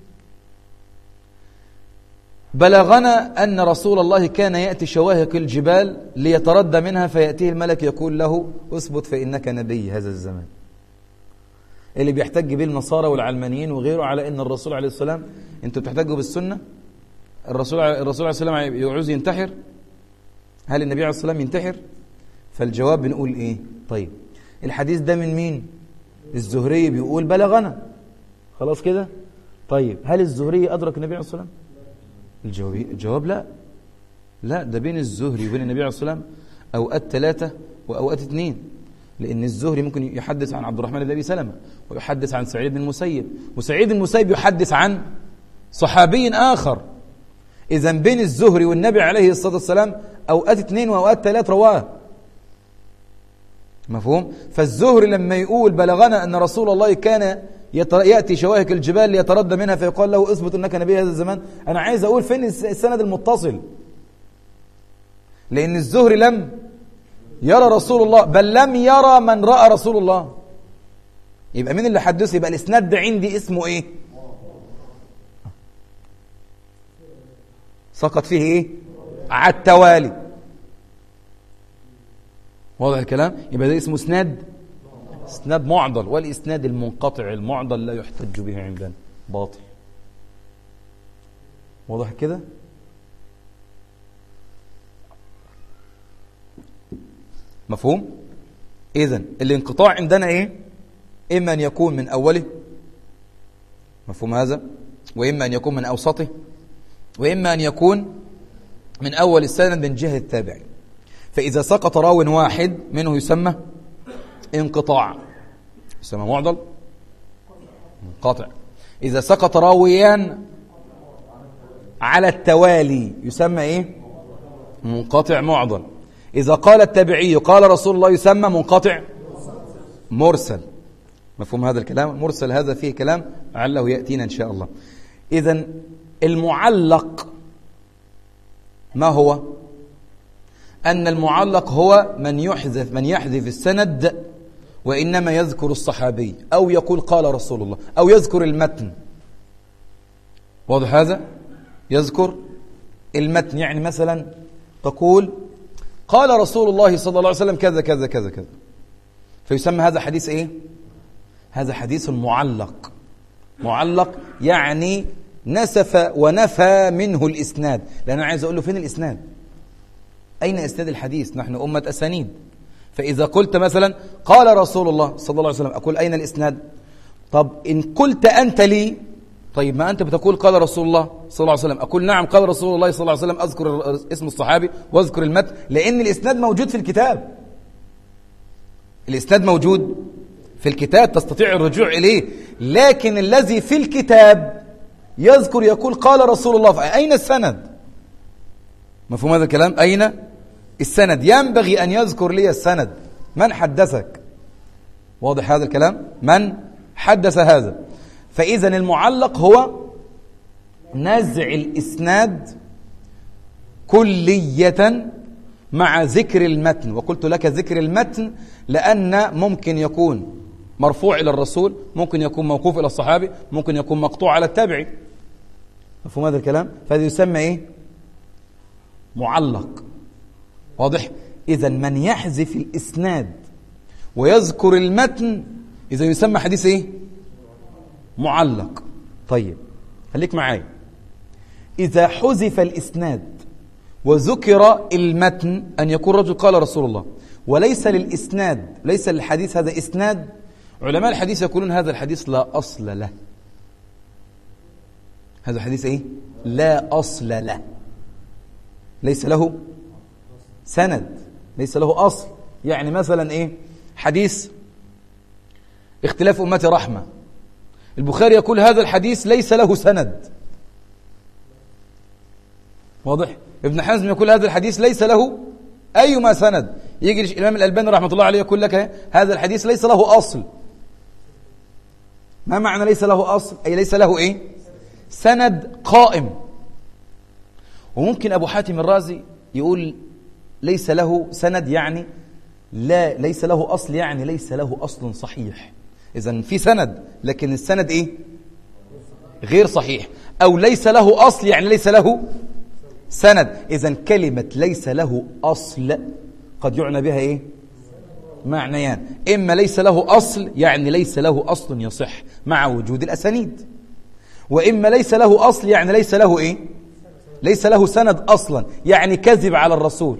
A: بلغنا أن رسول الله كان يأتي شواهق الجبال ليتردى منها فيأتيه الملك يقول له أثبت فإنك نبي هذا الزمان. اللي بيحتج به النصارى والعلمانيين وغيره على أن الرسول عليه السلام، أنتوا بتحتجوا بالسنة؟ الرسول عليه السلام يعوز ينتحر؟ هل النبي عليه السلام ينتحر؟ فالجواب بنقول إيه؟ طيب الحديث ده من مين؟ الزهري بيقول بلغنا. خلاص كده؟ طيب هل الزهري أدرك النبي عليه السلام؟ الجواب لا، ده بين الزهري وبين النبي عليه السلام أوقات 3 وأوقات 2، لأن الزهري ممكن يحدث عن عبد الرحمن بن أبي سلمة ويحدث عن سعيد بن المسيب، وسعيد بن المسيب يحدث عن صحابي آخر. إذا بين الزهري والنبي عليه الصلاة والسلام أوقات 2 وأوقات 3 رواه. مفهوم؟ فالزهري لما يقول بلغنا أن رسول الله كان يأتي شواهق الجبال ليتردى منها فيقال له اثبت أنك نبي هذا الزمان. أنا عايز أقول فين السند المتصل، لأن الزهري لم يرى رسول الله، بل لم يرى من رأى رسول الله. يبقى مين اللي حدث؟ يبقى الإسناد ده عندي اسمه إيه؟ سقط فيه إيه؟ على التوالي. واضح الكلام؟ يبقى ده اسمه اسناد معضل. والإسناد المنقطع المعضل لا يحتج به عندنا، باطل. واضح كده؟ مفهوم؟ إذن الانقطاع عندنا إيه؟ إما أن يكون من أوله، مفهوم هذا؟ وإما أن يكون من أوسطه، وإما أن يكون من أول السند من جهة التابع. فإذا سقط راو واحد منه يسمى انقطاع، يسمى معضل منقطع. إذا سقط راويان على التوالي يسمى إيه؟ منقطع معضل. إذا قال التابعي قال رسول الله يسمى منقطع مرسل. مفهوم هذا الكلام؟ مرسل هذا فيه كلام لعله يأتينا إن شاء الله. إذن المعلق ما هو؟ أن المعلق هو من يحذف السند وإنما يذكر الصحابي، أو يقول قال رسول الله، أو يذكر المتن. واضح هذا؟ يذكر المتن، يعني مثلا تقول قال رسول الله صلى الله عليه وسلم كذا كذا كذا كذا، فيسمى هذا حديث إيه؟ هذا حديث معلق. معلق يعني نسف ونفى منه الإسناد، لأن أنا عايز أقول له فين الإسناد؟ أين إسناد الحديث؟ نحن أمة أسانيد. فإذا قلت مثلا قال رسول الله صلى الله عليه وسلم، أقول أين الإسناد؟ طب إن قلت أنت لي، طيب ما أنت بتقول قال رسول الله صلى الله عليه وسلم، أقول نعم قال رسول الله صلى الله عليه وسلم، أذكر اسم الصحابي وأذكر المتن، لأن الإسناد موجود في الكتاب. الإسناد موجود في الكتاب، تستطيع الرجوع إليه. لكن الذي في الكتاب يذكر يقول قال رسول الله، فأين السند؟ مفهوم هذا الكلام؟ أين السند؟ ينبغي أن يذكر لي السند، من حدثك؟ واضح هذا الكلام؟ من حدث هذا؟ فإذا المعلق هو نزع الإسناد كلية مع ذكر المتن. وقلت لك ذكر المتن لأن ممكن يكون مرفوع إلى الرسول، ممكن يكون موقوف إلى الصحابي، ممكن يكون مقطوع على التابعي. مفهوم هذا الكلام؟ فهذا يسمى إيه؟ معلق. واضح؟ إذا من يحذف الإسناد ويذكر المتن إذا يسمى حديث إيه؟ معلق. طيب خليك معايا، إذا حذف الإسناد وذكر المتن، أن يكون رجل قال رسول الله وليس للإسناد، ليس للحديث هذا إسناد، علماء الحديث يقولون هذا الحديث لا أصل له. هذا الحديث إيه؟ لا أصل له، ليس له سند، ليس له أصل. يعني مثلا إيه؟ حديث اختلاف أمتي رحمة، البخاري يقول هذا الحديث ليس له سند. واضح؟ ابن حزم يقول هذا الحديث ليس له أيما سند. يجي الإمام الألباني رحمة الله عليه يقول لك هذا الحديث ليس له أصل. ما معنى ليس له أصل؟ أي ليس له إيه؟ سند قائم. وممكن أبو حاتم الرازي يقول ليس له سند، يعني لا ليس له أصل، يعني ليس له أصل صحيح. إذن في سند لكن السند إيه؟ غير صحيح. أو ليس له أصل يعني ليس له سند. إذن كلمة ليس له أصل قد يعنى بها إيه؟ معنيان: إما ليس له أصل يعني ليس له أصل يصح مع وجود الأسانيد، وإما ليس له أصل يعني ليس له إيه؟ ليس له سند أصلا، يعني كذب على الرسول.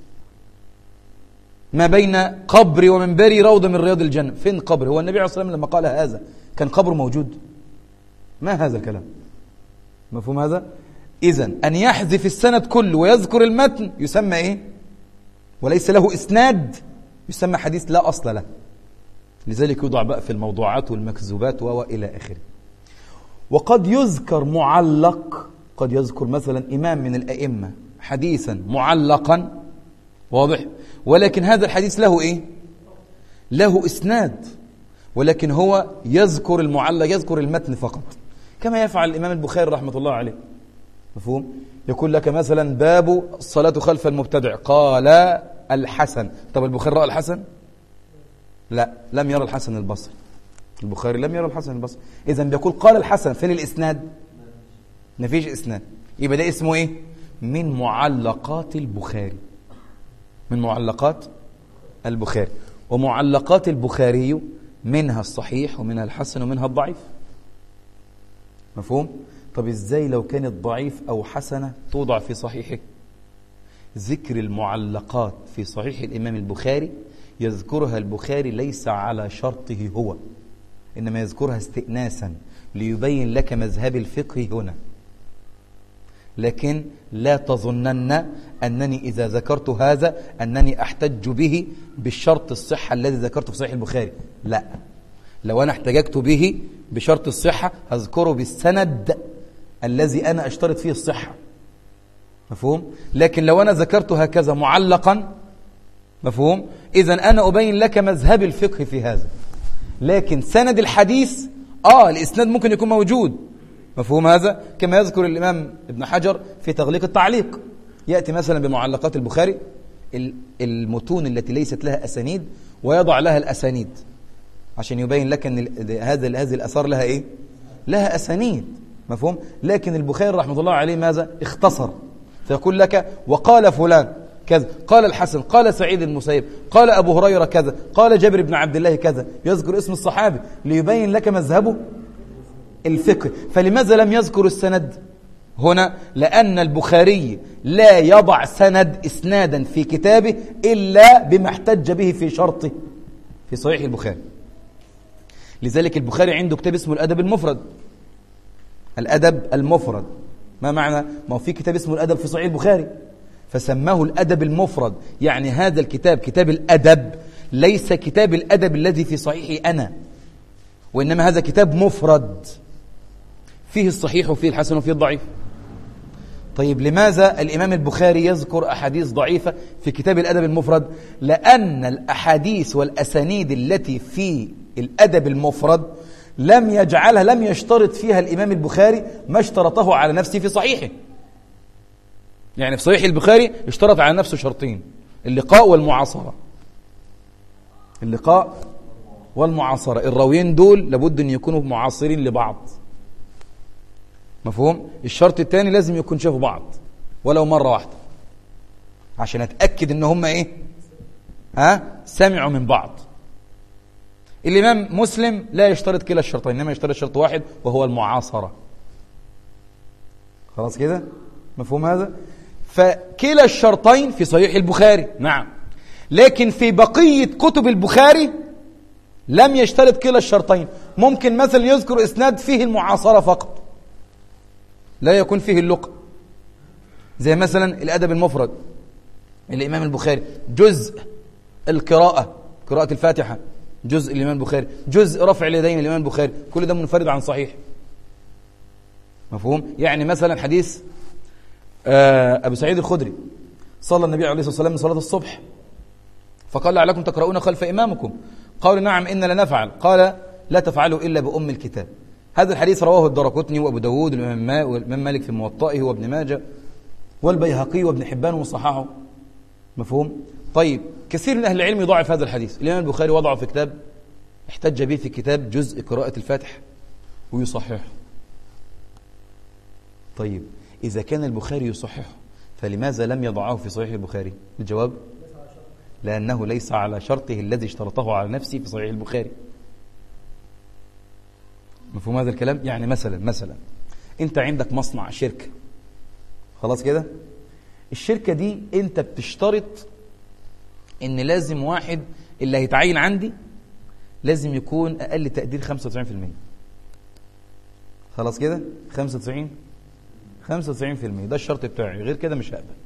A: ما بين قبري ومنبري روضة من رياض الجنة. فين قبر؟ هو النبي عليه الصلاة والسلام لما قال هذا كان قبر موجود؟ ما هذا الكلام؟ مفهوم هذا؟ إذن أن يحذف السند كله ويذكر المتن يسمى إيه؟ وليس له إسناد يسمى حديث لا أصل له. لذلك يوضع بقى في الموضوعات والمكذوبات وإلى آخره. وقد يذكر معلق، قد يذكر مثلا إمام من الأئمة حديثا معلقا، واضح؟ ولكن هذا الحديث له إيه؟ له إسناد، ولكن هو يذكر المعلق، يذكر المتن فقط، كما يفعل الإمام البخاري رحمة الله عليه. مفهوم؟ يقول لك مثلا باب الصلاة خلف المبتدع قال الحسن. طب البخاري رأى الحسن؟ لا، لم يرى الحسن البصري. البخاري لم يرى الحسن البصري. إذا بيقول قال الحسن، فين الإسناد؟ مفيش إسناد. يبقى ده اسمه إيه؟ من معلقات البخاري. من معلقات البخاري. ومعلقات البخاري منها الصحيح ومنها الحسن ومنها الضعيف. مفهوم؟ طب إزاي لو كانت ضعيف أو حسنة توضع في صحيحه؟ ذكر المعلقات في صحيح الإمام البخاري يذكرها البخاري ليس على شرطه هو، إنما يذكرها استئناسا ليبين لك مذهب الفقه هنا. لكن لا تظنن أنني إذا ذكرت هذا أنني أحتج به بالشرط الصحة الذي ذكرته في صحيح البخاري. لا، لو أنا احتججت به بشرط الصحة أذكره بالسند الذي أنا أشترط فيه الصحة. مفهوم؟ لكن لو أنا ذكرت هكذا معلقا، مفهوم؟ إذن أنا أبين لك مذهب الفقه في هذا. لكن سند الحديث الإسناد ممكن يكون موجود. مفهوم هذا؟ كما يذكر الإمام ابن حجر في تغليق التعليق، يأتي مثلا بمعلقات البخاري المتون التي ليست لها أسانيد ويضع لها الأسانيد عشان يبين لك أن هذه الأثار لها إيه؟ لها أسانيد. مفهوم؟ لكن البخاري رحمة الله عليه ماذا؟ اختصر، فيقول لك وقال فلان كذا، قال الحسن، قال سعيد المسيب، قال أبو هريرة كذا، قال جابر بن عبد الله كذا، يذكر اسم الصحابي ليبين لك مذهبه الفقه. فلماذا لم يذكر السند هنا؟ لأن البخاري لا يضع إسنادا في كتابه إلا بما احتج به في شرطه في صحيح البخاري. لذلك البخاري عنده كتاب اسمه الأدب المفرد. الأدب المفرد ما معنى؟ ما هو في كتاب اسمه الأدب في صحيح البخاري فسماه الأدب المفرد، يعني هذا الكتاب كتاب الأدب ليس كتاب الأدب الذي في صحيحي أنا، وإنما هذا كتاب مفرد فيه الصحيح وفيه الحسن وفيه الضعيف. طيب لماذا الإمام البخاري يذكر أحاديث ضعيفة في كتاب الأدب المفرد؟ لأن الأحاديث والأسانيد التي في الأدب المفرد لم يشترط فيها الإمام البخاري ما اشترطه على نفسه في صحيحه. يعني في صحيح البخاري اشترط على نفسه شرطين: اللقاء والمعاصرة. اللقاء والمعاصرة، الراويين دول لابد أن يكونوا معاصرين لبعض. مفهوم؟ الشرط الثاني لازم يكون شافوا بعض ولو مرة واحدة عشان أتأكد أن هم إيه؟ سمعوا من بعض. الإمام مسلم لا يشترط كلا الشرطين، إنما يشترط شرط واحد وهو المعاصرة. خلاص كده؟ مفهوم هذا؟ فكلا الشرطين في صحيح البخاري، نعم، لكن في بقية كتب البخاري لم يشترط كلا الشرطين. ممكن مثلا يذكر إسناد فيه المعاصرة فقط لا يكون فيه اللقاء، زي مثلا الأدب المفرد الإمام البخاري جزء القراءة، قراءة الفاتحة جزء الإمام البخاري، جزء رفع اليدين الإمام البخاري، كل ده منفرد عن صحيح. مفهوم؟ يعني مثلا حديث أبو سعيد الخدري صلى النبي عليه الصلاة والسلام من صلاة الصبح فقال لعلكم تقرؤون خلف إمامكم، قالوا نعم إن لنفعل، قال لا تفعلوا إلا بأم الكتاب. هذا الحديث رواه الدارقطني وأبو داود والإمام مالك في موطئه وابن ماجه والبيهقي وابن حبان وصححه. مفهوم؟ طيب كثير من أهل العلم يضاعف هذا الحديث. الإمام البخاري وضعه في كتاب، احتج به في كتاب جزء قراءة الفاتحة ويصححه. طيب إذا كان البخاري يصححه فلماذا لم يضعه في صحيح البخاري؟ الجواب لأنه ليس على شرطه الذي اشترطه على نفسه في صحيح البخاري. مفهوم هذا الكلام؟ يعني مثلا أنت عندك مصنع، شركة، خلاص كده؟ الشركة دي أنت بتشترط إن لازم واحد اللي هيتعين عندي لازم يكون أقل تقدير 95%. خلاص كده؟ 95% ده الشرط بتاعي، غير كده مش هقبل.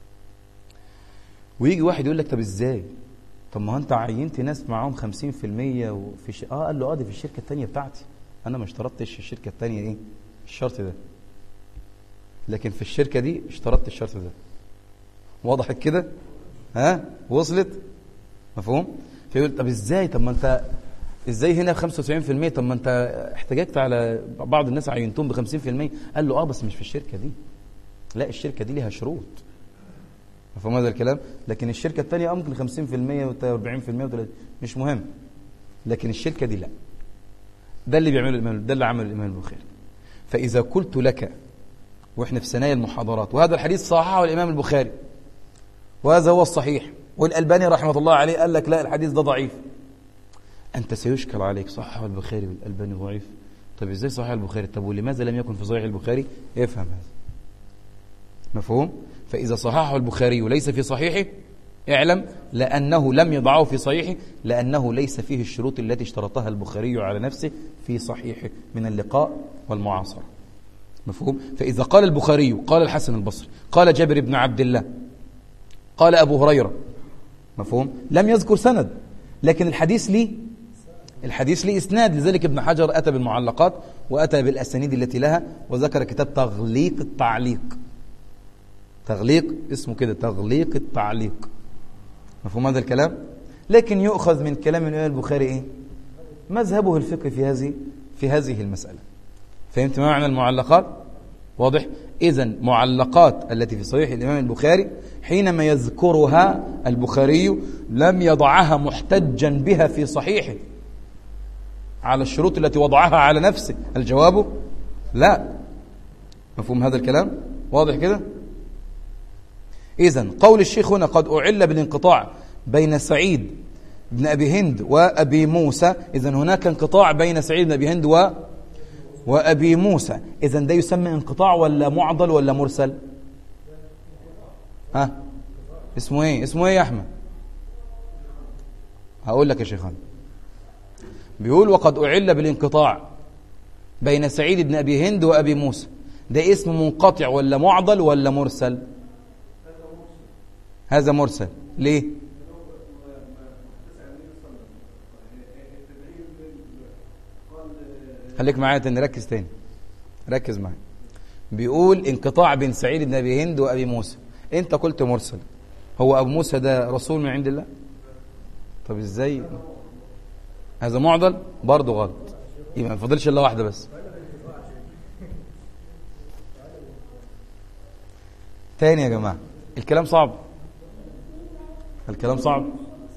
A: ويجي واحد يقول لك طب ازاي؟ طب ما انت عينت ناس معاهم 50% وفي قال له دي في الشركة التانية بتاعتي، انا ما اشترطتش في الشركة التانية ايه؟ الشرط ده، لكن في الشركة دي اشترطت الشرط ده. وضحت كده؟ وصلت؟ مفهوم؟ فيقول طب ازاي؟ طب ما انت ازاي هنا 95%؟ طب ما انت احتججت على بعض الناس عينتهم ب50%. قال له بس مش في الشركة دي، لا الشركة دي ليها شروط. مفهوم هذا الكلام؟ لكن الشركة الثانية ممكن 50% و40% مش مهم، لكن الشركة دي لا. ده اللي بيعمله الإمام، ده اللي عمله الإمام البخاري. فإذا قلت لك وإحنا في ثنايا المحاضرات وهذا الحديث صححه الإمام البخاري وهذا هو الصحيح، والألباني رحمة الله عليه قال لك لا الحديث ده ضعيف، أنت سيشكل عليك صححه البخاري والألباني ضعيف. طب إزاي صحيح البخاري؟ طب ولماذا لم يكن في صحيح البخاري؟ افهم هذا. مفهوم؟ فإذا صححه البخاري وليس في صحيحه اعلم لأنه لم يضعه في صحيحه، لأنه ليس فيه الشروط التي اشترطها البخاري على نفسه في صحيحه من اللقاء والمعاصرة. مفهوم؟ فإذا قال البخاري قال الحسن البصري قال جابر بن عبد الله قال أبو هريرة، مفهوم؟ لم يذكر سند، لكن الحديث لي إسناد. لذلك ابن حجر أتى بالمعلقات وأتى بالأسانيد التي لها، وذكر كتاب تغليق التعليق. تغليق اسمه كده، تغليق التعليق. مفهوم هذا الكلام؟ لكن يؤخذ من كلام الإمام البخاري إيه؟ مذهبه الفقهي في هذه المسألة. فهمت ما معنى المعلقات؟ واضح؟ إذن معلقات التي في صحيح الإمام البخاري حينما يذكرها البخاري لم يضعها محتجا بها في صحيحه على الشروط التي وضعها على نفسه. الجواب لا. مفهوم هذا الكلام؟ واضح كده؟ إذن قول الشيخ هنا قد أعل بالانقطاع بين سعيد بن أبي هند وأبي موسى. إذن هناك انقطاع بين سعيد بن أبي هند وأبي موسى. إذن ده يسمى انقطاع ولا معضل ولا مرسل؟ اسمه ايه يا أحمد؟ هقول لك يا شيخان. بيقول وقد أعل بالانقطاع بين سعيد بن أبي هند وأبي موسى، ده اسم منقطع ولا معضل ولا مرسل؟ هذا مرسل. ليه؟ خليك معايا تاني، ركز تاني، ركز معايا. بيقول انقطاع بين سعيد بن أبي هند وأبي موسى، انت قلت مرسل. هو أبو موسى ده رسول من عند الله؟ طب ازاي؟ هذا معضل برضه غلط، يبقى ما فضلش الا واحدة بس. تاني يا جماعة، الكلام صعب، الكلام صعب.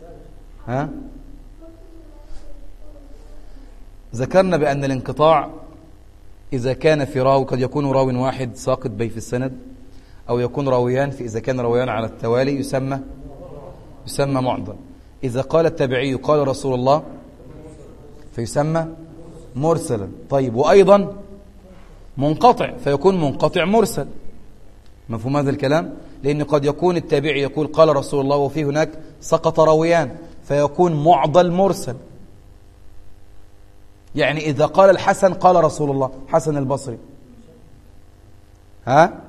A: ذكرنا بأن الانقطاع إذا كان في راوي قد يكون راو واحد ساقط بي في السند، أو يكون راويان، فإذا كان راويان على التوالي يسمى معضل. إذا قال التابعي قال رسول الله فيسمى مرسلا. طيب وأيضا منقطع فيكون منقطع مرسل. مفهوم هذا الكلام؟ لأن قد يكون التابعي يقول قال رسول الله وفي هناك سقط راويان فيكون معضل مرسل. يعني إذا قال الحسن قال رسول الله، حسن البصري، هذا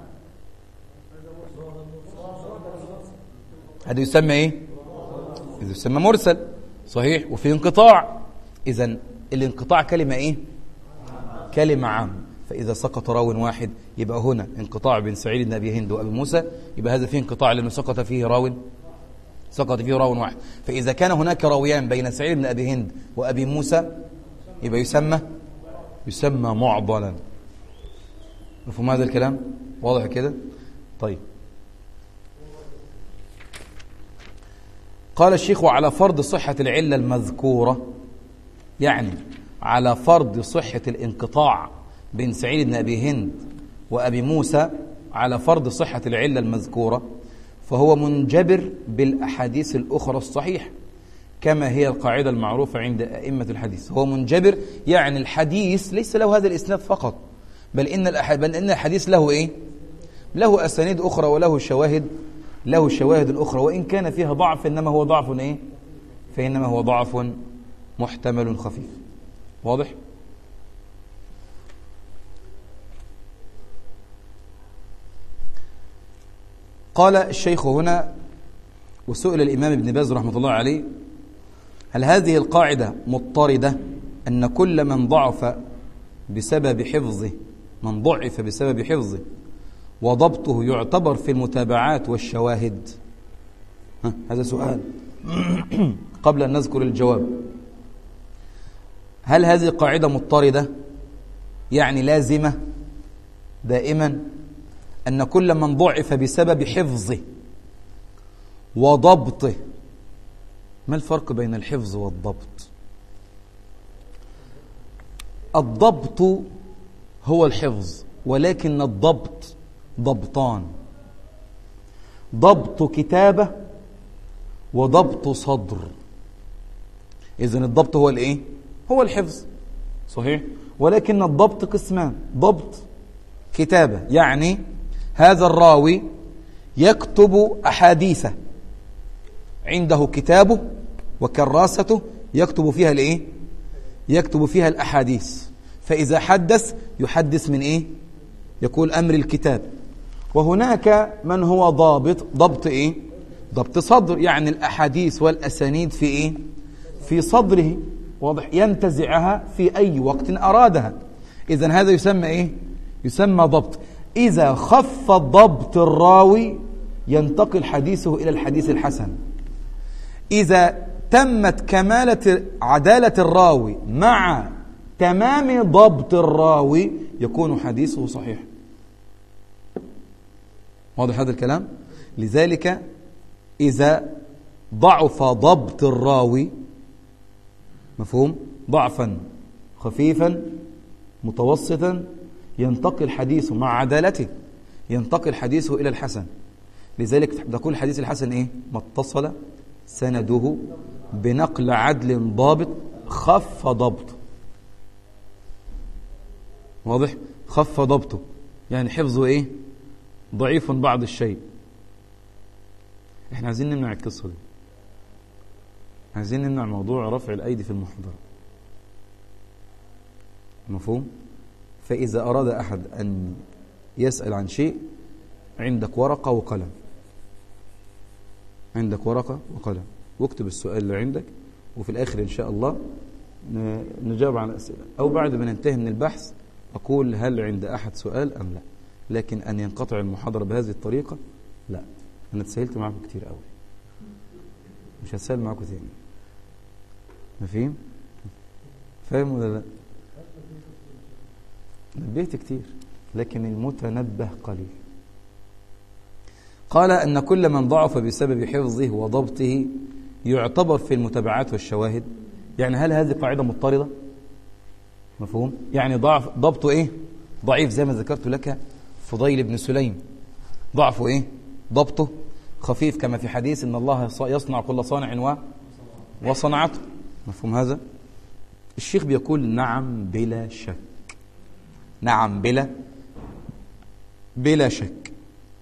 A: يسمى إيه؟ إذا يسمى مرسل. صحيح. وفي انقطاع، إذن الانقطاع كلمة إيه؟ كلمة عام. فإذا سقط راو واحد يبقى هنا انقطاع بين سعيد بن أبي هند وأبي موسى، يبقى هذا فيه انقطاع لأنه سقط فيه راو واحد. فإذا كان هناك راويان بين سعيد بن أبي هند وأبي موسى يبقى يسمى معضلا. مفهوم هذا الكلام؟ واضح كده؟ طيب. قال الشيخ على فرض صحة العلة المذكورة، يعني على فرض صحة الانقطاع بين سعيد بن أبي هند وأبي موسى، على فرض صحة العلة المذكورة، فهو منجبر بالأحاديث الأخرى الصحيحة كما هي القاعدة المعروفة عند أئمة الحديث. هو منجبر يعني الحديث ليس له هذا الإسناد فقط، بل إن الحديث له إيه؟ له أسانيد أخرى وله شواهد الأخرى، وإن كان فيها ضعف إنما هو ضعف إيه؟ فإنما هو ضعف محتمل خفيف. واضح؟ قال الشيخ هنا وسئل الإمام ابن باز رحمة الله عليه: هل هذه القاعدة مضطردة أن كل من ضعف بسبب حفظه وضبطه يعتبر في المتابعات والشواهد؟ هذا سؤال قبل أن نذكر الجواب. هل هذه قاعدة مضطردة يعني لازمة دائما أن كل من ضعف بسبب حفظه وضبطه؟ ما الفرق بين الحفظ والضبط؟ الضبط هو الحفظ، ولكن الضبط ضبطان: ضبط كتابة وضبط صدر. إذن الضبط هو الإيه؟ هو الحفظ، صحيح، ولكن الضبط قسمان: ضبط كتابة، يعني هذا الراوي يكتب أحاديثه، عنده كتابه وكراسته يكتب فيها الإيه؟ يكتب فيها الأحاديث، فإذا حدث يحدث من إيه؟ يقول أمر الكتاب. وهناك من هو ضبط إيه؟ ضبط صدر، يعني الأحاديث والأسانيد في إيه؟ في صدره، واضح، ينتزعها في أي وقت أرادها. إذن هذا يسمى إيه؟ يسمى ضبط. إذا خف ضبط الراوي ينتقل حديثه إلى الحديث الحسن. إذا تمت كمالة عدالة الراوي مع تمام ضبط الراوي يكون حديثه صحيح. واضح هذا الكلام؟ لذلك إذا ضعف ضبط الراوي، مفهوم، ضعفا خفيفا متوسطا، ينتقل حديثه مع عدالته ينتقل حديثه إلى الحسن. لذلك تقول الحديث الحسن إيه؟ ما اتصل سنده بنقل عدل ضابط خف ضبطه. واضح؟ خف ضبطه يعني حفظه إيه؟ ضعيف بعض الشيء. احنا عايزين نمنع القصة دي، عايزين نمنع موضوع رفع الأيدي في المحاضرة، مفهوم؟ فإذا أراد أحد أن يسأل عن شيء عندك ورقة وقلم، عندك ورقة وقلم واكتب السؤال اللي عندك، وفي الآخر إن شاء الله نجاوب على الأسئلة، أو بعد ما ننتهي من البحث أقول هل عند أحد سؤال أم لا. لكن أن ينقطع المحاضرة بهذه الطريقة لا. أنا تسهلت معكم كتير قوي، مش هتسهل معكم تاني. مفهوم؟ فاهم ولا لا؟ نبهت كتير لكن المتنبه قليل. قال أن كل من ضعف بسبب حفظه وضبطه يعتبر في المتابعات والشواهد. يعني هل هذه قاعدة مضطردة؟ مفهوم؟ يعني ضبطه إيه؟ ضعيف، زي ما ذكرت لك فضيل بن سليم ضعفه إيه؟ ضبطه خفيف، كما في حديث إن الله يصنع كل صانع وصنعته. مفهوم هذا؟ الشيخ بيقول نعم بلا شك، نعم بلا شك.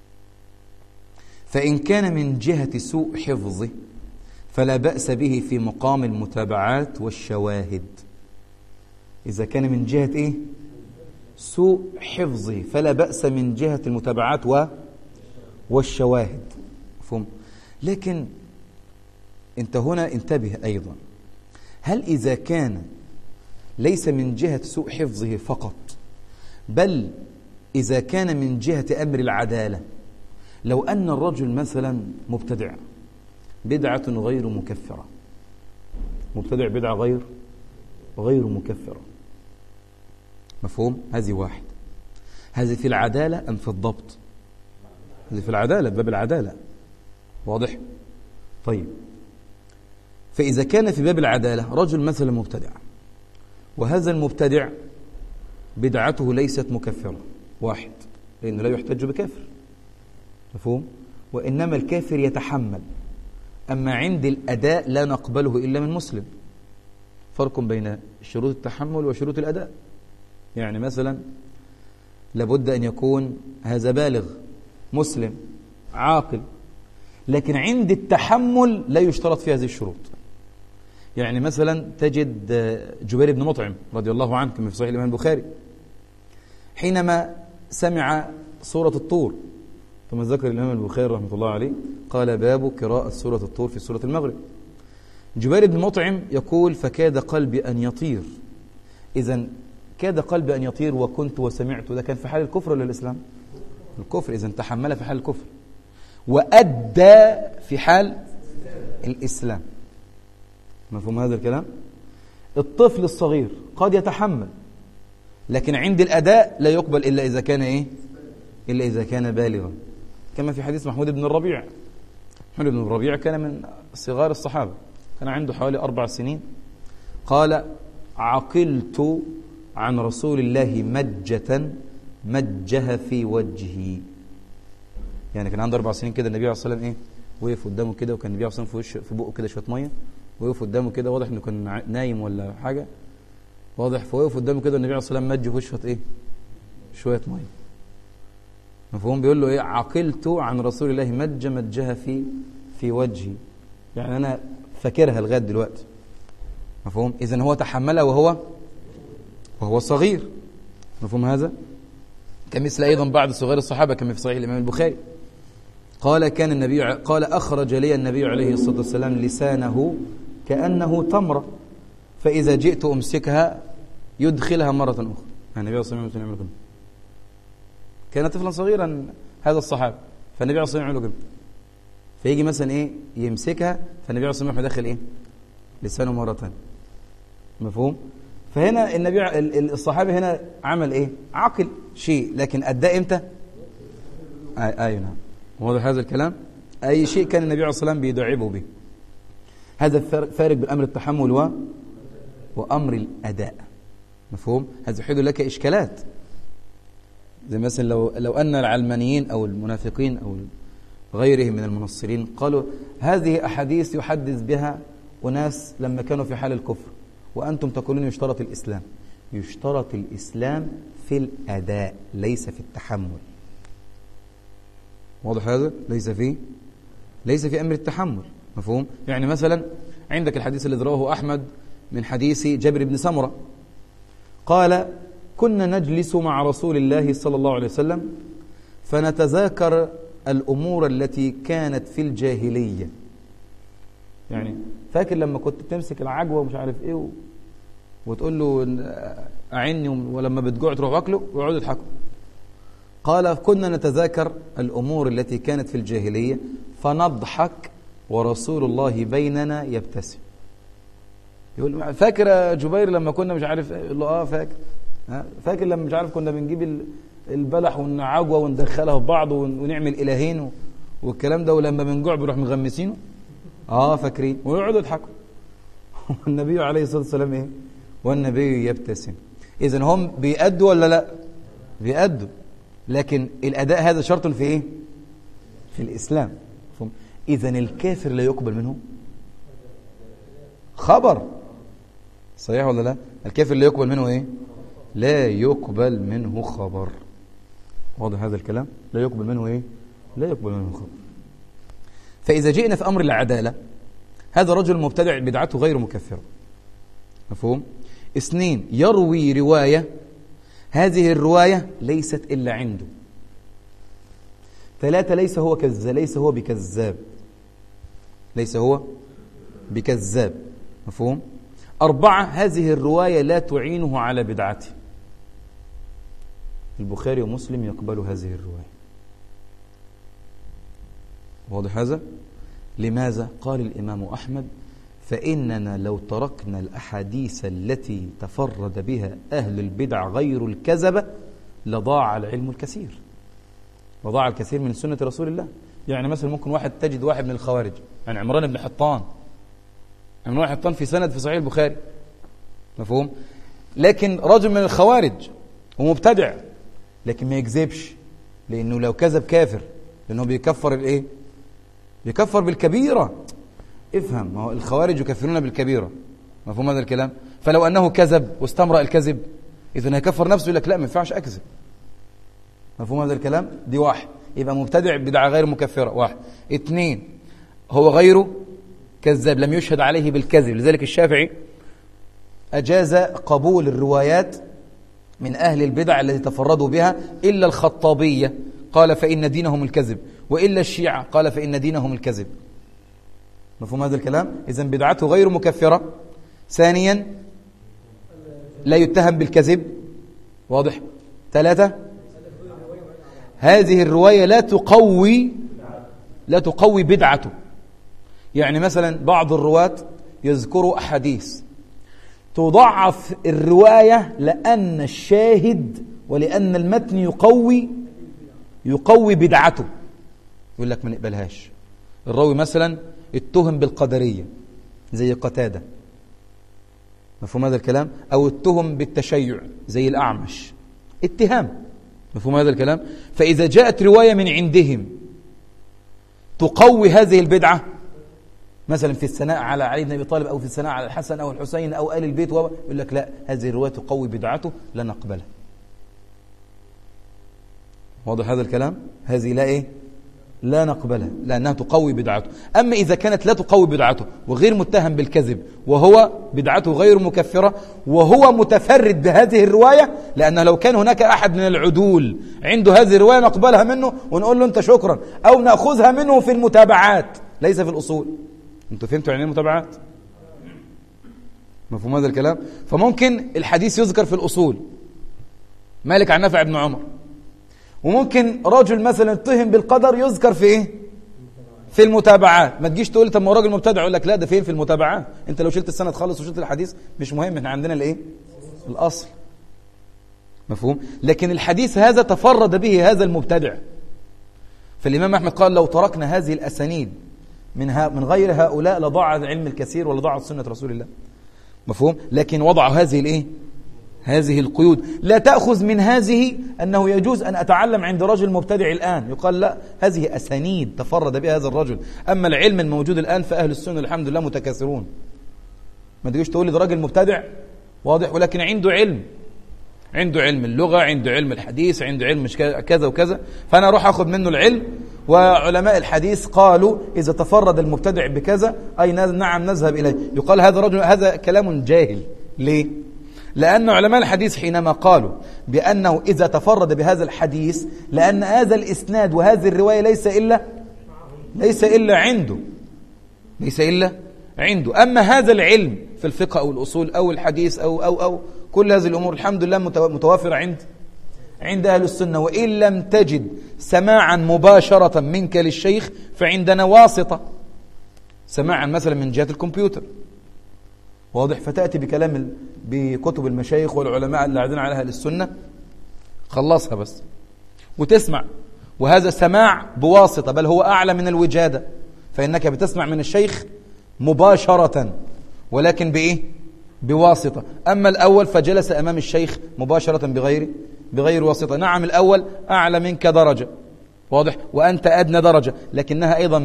A: فإن كان من جهة سوء حفظه فلا بأس به في مقام المتابعات والشواهد. إذا كان من جهة إيه؟ سوء حفظه فلا بأس من جهة المتابعات والشواهد. مفهوم؟ لكن أنت هنا انتبه أيضا، هل إذا كان ليس من جهة سوء حفظه فقط، بل إذا كان من جهة أمر العدالة، لو أن الرجل مثلا مبتدع بدعة غير مكفرة، مبتدع بدعة غير مكفرة، مفهوم؟ هذه واحد. هذه في العدالة أم في الضبط؟ هذه في العدالة، باب العدالة، واضح؟ طيب، فإذا كان في باب العدالة رجل مثلا مبتدع، وهذا المبتدع بدعته ليست مكفرة، واحد، لأنه لا يحتج بكافر، مفهوم؟ وإنما الكافر يتحمل، أما عند الأداء لا نقبله إلا من مسلم. فرق بين شروط التحمل وشروط الأداء. يعني مثلا لابد أن يكون هذا بالغ مسلم عاقل، لكن عند التحمل لا يشترط في هذه الشروط. يعني مثلا تجد جبير بن مطعم رضي الله عنه كما في صحيح الإمام البخاري، حينما سمع سورة الطور، ثم ذكر الإمام البخاري رحمة الله عليه قال باب قراءة سورة الطور في سورة المغرب. جبير بن مطعم يقول فكاد قلبي أن يطير. إذن كاد قلبي أن يطير وكنت وسمعت، ده كان في حال الكفر ولا الإسلام؟ الكفر. إذن تحمل في حال الكفر وأدى في حال الإسلام. مفهوم هذا الكلام؟ الطفل الصغير قد يتحمل، لكن عند الأداء لا يقبل إلا إذا كان إيه؟ إلا إذا كان بالغا، كما في حديث محمود بن الربيع. محمود بن الربيع كان من صغار الصحابة، كان عنده حوالي 4 سنين. قال: عقلت عن رسول الله مجة مجها في وجهي. يعني كان عنده 4 سنين كده، النبي عليه الصلاة والسلام إيه؟ وقف قدامه كده، وكان النبي عليه الصلاة والسلام في بقه كده شوية مية، وقف قدامه كده، واضح إنه كان نايم ولا حاجة، واضح، فوقف قدامه كده، والنبي عليه الصلاة والسلام مجه في وشه إيه؟ شوية مية. مفهوم؟ بيقول له إيه؟ عقلت عن رسول الله مجة مجها في وجهي، يعني أنا فاكرها لغاية دلوقتي. مفهوم؟ إذن هو تحملها وهو صغير. مفهوم هذا؟ كمثل أيضا بعض صغير الصحابة كما في صحيح الإمام البخاري. قال أخرج لي النبي عليه الصلاة والسلام لسانه كأنه تمرة، فإذا جئت أمسكها يدخلها مرة أخرى. النبي صلى الله عليه وسلم كان طفلا صغيرا هذا الصحابي، فالنبي عليه الصلاة والسلام يعمل كده، فيجي مثلا إيه يمسكها، فالنبي عليه الصلاة والسلام يدخل إيه لسانه مرة ثانية. مفهوم؟ فهنا الصحابي هنا عمل إيه؟ عقل شيء، لكن أدى إمتى؟ أي نعم، واضح هذا الكلام؟ أي شيء كان النبي عليه الصلاة والسلام بيدعبه به. هذا فارق بالأمر التحمل وأمر الأداء. مفهوم؟ هذا يحيل لك إشكالات، زي مثلا لو أن العلمانيين أو المنافقين أو غيرهم من المنصرين قالوا هذه أحاديث يحدث بها أناس لما كانوا في حال الكفر، وأنتم تقولون يشترط الإسلام. يشترط الإسلام في الأداء ليس في التحمل. واضح هذا؟ ليس في أمر التحمل. مفهوم؟ يعني مثلا عندك الحديث الذي رواه أحمد من حديث جابر بن سمرة قال: كنا نجلس مع رسول الله صلى الله عليه وسلم فنتذاكر الأمور التي كانت في الجاهلية. يعني فاكر لما كنت تمسك العجوة ومش عارف ايه وتقول له أعني، ولما بتجوع تروح واكله، ويقعدوا يضحكوا. قال: كنا نتذاكر الأمور التي كانت في الجاهلية فنضحك ورسول الله بيننا يبتسم. يقول: فاكر يا جبير لما كنا مش عارف ايه؟ يقول له: فاكر. فاكر لما مش عارف كنا بنجيب البلح والعجوة وندخلها في بعض ونعمل إلهين والكلام ده، ولما بنجوع بنروح مغمسينه. فاكرين، ويقعدوا يضحكوا. والنبي عليه الصلاة والسلام ايه؟ والنبي يبتسم. إذن هم بيأدوا ولا لا؟ بيأدوا، لكن الأداء هذا شرط في ايه؟ في الإسلام. إذن الكافر لا يقبل منه خبر. صحيح ولا لا؟ الكافر لا يقبل منه ايه؟ لا يقبل منه خبر. واضح هذا الكلام؟ لا يقبل منه ايه؟ لا يقبل منه خبر. فإذا جئنا في أمر العدالة، هذا رجل مبتدع بدعته غير مكفرة. مفهوم؟ 2 يروي رواية، هذه الرواية ليست إلا عنده. 3 ليس هو بكذاب. مفهوم؟ 4 هذه الرواية لا تعينه على بدعته. البخاري ومسلم يقبل هذه الرواية. واضح هذا؟ لماذا؟ قال الإمام أحمد: فإننا لو تركنا الأحاديث التي تفرد بها أهل البدع غير الكذبة لضاع العلم الكثير، وضاع الكثير من سنة رسول الله. يعني مثلا ممكن تجد واحد من الخوارج، يعني عمران بن حطان في سند في صحيح البخاري. مفهوم؟ لكن رجل من الخوارج ومبتدع، لكن ما يكذبش، لأنه لو كذب كافر، لأنه بيكفر الإيه؟ بيكفر بالكبيرة. افهم، ما هو الخوارج يكفرون بالكبيرة. مفهوم هذا الكلام؟ فلو أنه كذب واستمرأ الكذب، إذن هيكفر نفسه، يقول لك لا، ما ينفعش أكذب. مفهوم هذا الكلام؟ دي 1. يبقى مبتدع بدعة غير مكفرة 1. 2 هو غير كذاب، لم يشهد عليه بالكذب. لذلك الشافعي أجاز قبول الروايات من أهل البدع التي تفردوا بها إلا الخطابية، قال: فإن دينهم الكذب، وإلا الشيعة، قال: فإن دينهم الكذب. مفهوم هذا الكلام؟ إذن بدعته غير مكفرة. 2 لا يتهم بالكذب. واضح؟ 3 هذه الرواية لا تقوي بدعته. يعني مثلا بعض الرواة يذكروا أحاديث تضعف الرواية لأن الشاهد ولأن المتن يقوي بدعته، يقول لك ما نقبلهاش. الراوي مثلا اتهم بالقدرية زي قتادة، مفهوم هذا الكلام؟ أو اتهم بالتشيع زي الأعمش، اتهام، مفهوم هذا الكلام؟ فإذا جاءت رواية من عندهم تقوي هذه البدعة، مثلا في الثناء على علي بن أبي طالب أو في الثناء على الحسن أو الحسين أو آل البيت، يقول لك لا، هذه الرواية تقوي بدعته، لا نقبلها. واضح هذا الكلام؟ هذه لا إيه؟ لا نقبلها لأنها تقوي بدعته. أما إذا كانت لا تقوي بدعته وغير متهم بالكذب وهو بدعته غير مكفرة وهو متفرد بهذه الرواية، لأن لو كان هناك أحد من العدول عنده هذه الرواية نقبلها منه ونقول له أنت شكرا، أو نأخذها منه في المتابعات ليس في الأصول. أنتوا فهمتوا يعني المتابعات؟ مفهوم هذا الكلام؟ فممكن الحديث يذكر في الأصول مالك عن نافع بن عمر، وممكن رجل مثلا اتهم بالقدر يذكر في ايه؟ في المتابعات. ما تجيش تقول طب ما هو راجل مبتدع، اقول لك لا، ده فين في المتابعات؟ انت لو شلت السند خالص وشلت الحديث مش مهم، احنا عندنا الايه؟ الاصل. مفهوم؟ لكن الحديث هذا تفرد به هذا المبتدع، فالامام احمد قال لو تركنا هذه الاسانيد من غير هؤلاء لضاع العلم الكثير ولضاعت سنة رسول الله. مفهوم؟ لكن وضعوا هذه الايه؟ هذه القيود. لا تأخذ من هذه أنه يجوز أن أتعلم عند رجل مبتدع الآن، يقال لا، هذه أسانيد تفرد بها هذا الرجل. أما العلم الموجود الآن فأهل السنة الحمد لله متكاثرون. ما تجيش تقول لي ده راجل مبتدع واضح ولكن عنده علم اللغة، عنده علم الحديث، عنده علم كذا وكذا، فأنا أروح أخذ منه العلم. وعلماء الحديث قالوا إذا تفرد المبتدع بكذا أي نعم نذهب إليه. يقال هذا رجل، هذا كلام جاهل. ليه؟ لأن علماء الحديث حينما قالوا بأنه إذا تفرد بهذا الحديث لأن هذا الإسناد وهذه الرواية ليس إلا عنده. أما هذا العلم في الفقه أو الأصول أو الحديث أو كل هذه الأمور الحمد لله متوافرة عند أهل السنة. وإن لم تجد سماعا مباشرة منك للشيخ فعندنا واسطة، سماعا مثلا من جهة الكمبيوتر، واضح؟ فتأتي بكتب المشايخ والعلماء اللي قاعدين على أهل السنة، خلصها بس وتسمع، وهذا سماع بواسطة، بل هو أعلى من الوجادة، فإنك بتسمع من الشيخ مباشرة ولكن بإيه؟ بواسطة. أما الأول فجلس أمام الشيخ مباشرة بغير واسطة. نعم الأول أعلى منك درجة، واضح؟ وأنت أدنى درجة، لكنها أيضا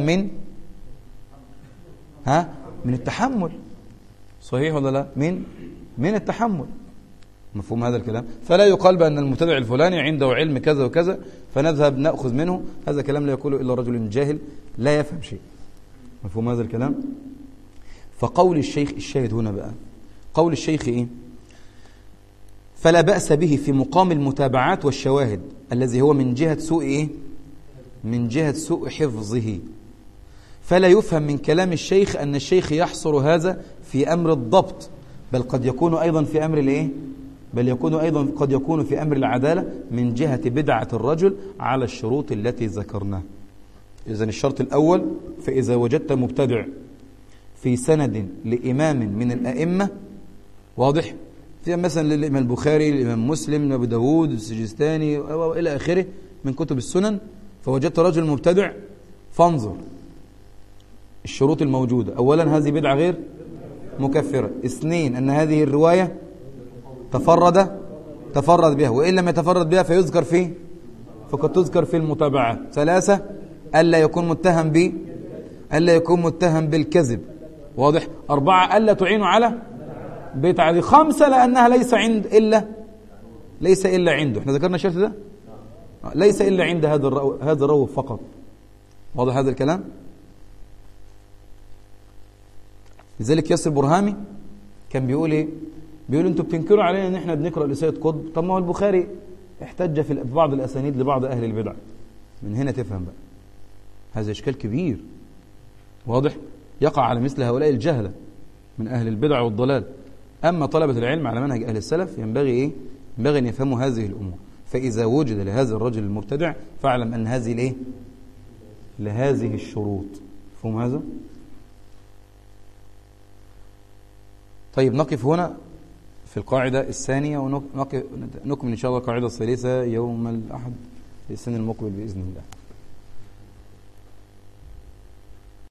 A: من التحمل، صحيح ولا لا؟ من التحمل. مفهوم هذا الكلام؟ فلا يقال بأن المبتدع الفلاني عنده علم كذا وكذا فنذهب نأخذ منه، هذا كلام لا يقوله إلا رجل جاهل لا يفهم شيء. مفهوم هذا الكلام؟ فقول الشيخ، الشاهد هنا بقى قول الشيخ إيه؟ فلا بأس به في مقام المتابعات والشواهد الذي هو من جهة سوء إيه؟ من جهة سوء حفظه. فلا يفهم من كلام الشيخ أن الشيخ يحصر هذا في أمر الضبط، بل قد يكون أيضا في أمر الإيه؟ قد يكون في أمر العدالة من جهة بدعة الرجل على الشروط التي ذكرناها. إذن الشرط الأول، فإذا وجدت مبتدع في سند لإمام من الأئمة، واضح؟ في مثلا للإمام البخاري، الإمام مسلم، أبو داود، السجستاني إلى آخره من كتب السنن، فوجدت رجل مبتدع، فانظر الشروط الموجودة. أولا هذه بدعة غير مكفرة. اثنين أن هذه الرواية تفرد بها، وإن لم يتفرد بها فقد تذكر في المتابعات. ثلاثة ألا يكون متهم بالكذب، واضح؟ أربعة ألا تعين على بدعة. خمسة لأنها ليس إلا عنده. احنا ذكرنا الشرط ده، ليس إلا عند هذا الراوي فقط. واضح هذا الكلام؟ لذلك ياسر برهامي كان بيقول ايه؟ بيقول انتوا بتنكروا علينا ان احنا بنقرأ لسيد قطب، طب ما هو البخاري احتج في بعض الاسانيد لبعض اهل البدع. من هنا تفهم بقى هذا اشكال كبير، واضح؟ يقع على مثل هؤلاء الجهلة من اهل البدع والضلال. اما طلبة العلم على منهج اهل السلف ينبغي ان يفهموا هذه الامور. فاذا وجد لهذا الرجل المبتدع فاعلم ان هذه لهذه الشروط. فهم هذا؟ طيب نقف هنا في القاعدة الثانية، ونكمل إن شاء الله القاعدة الثالثة يوم الأحد السنة المقبل بإذن الله.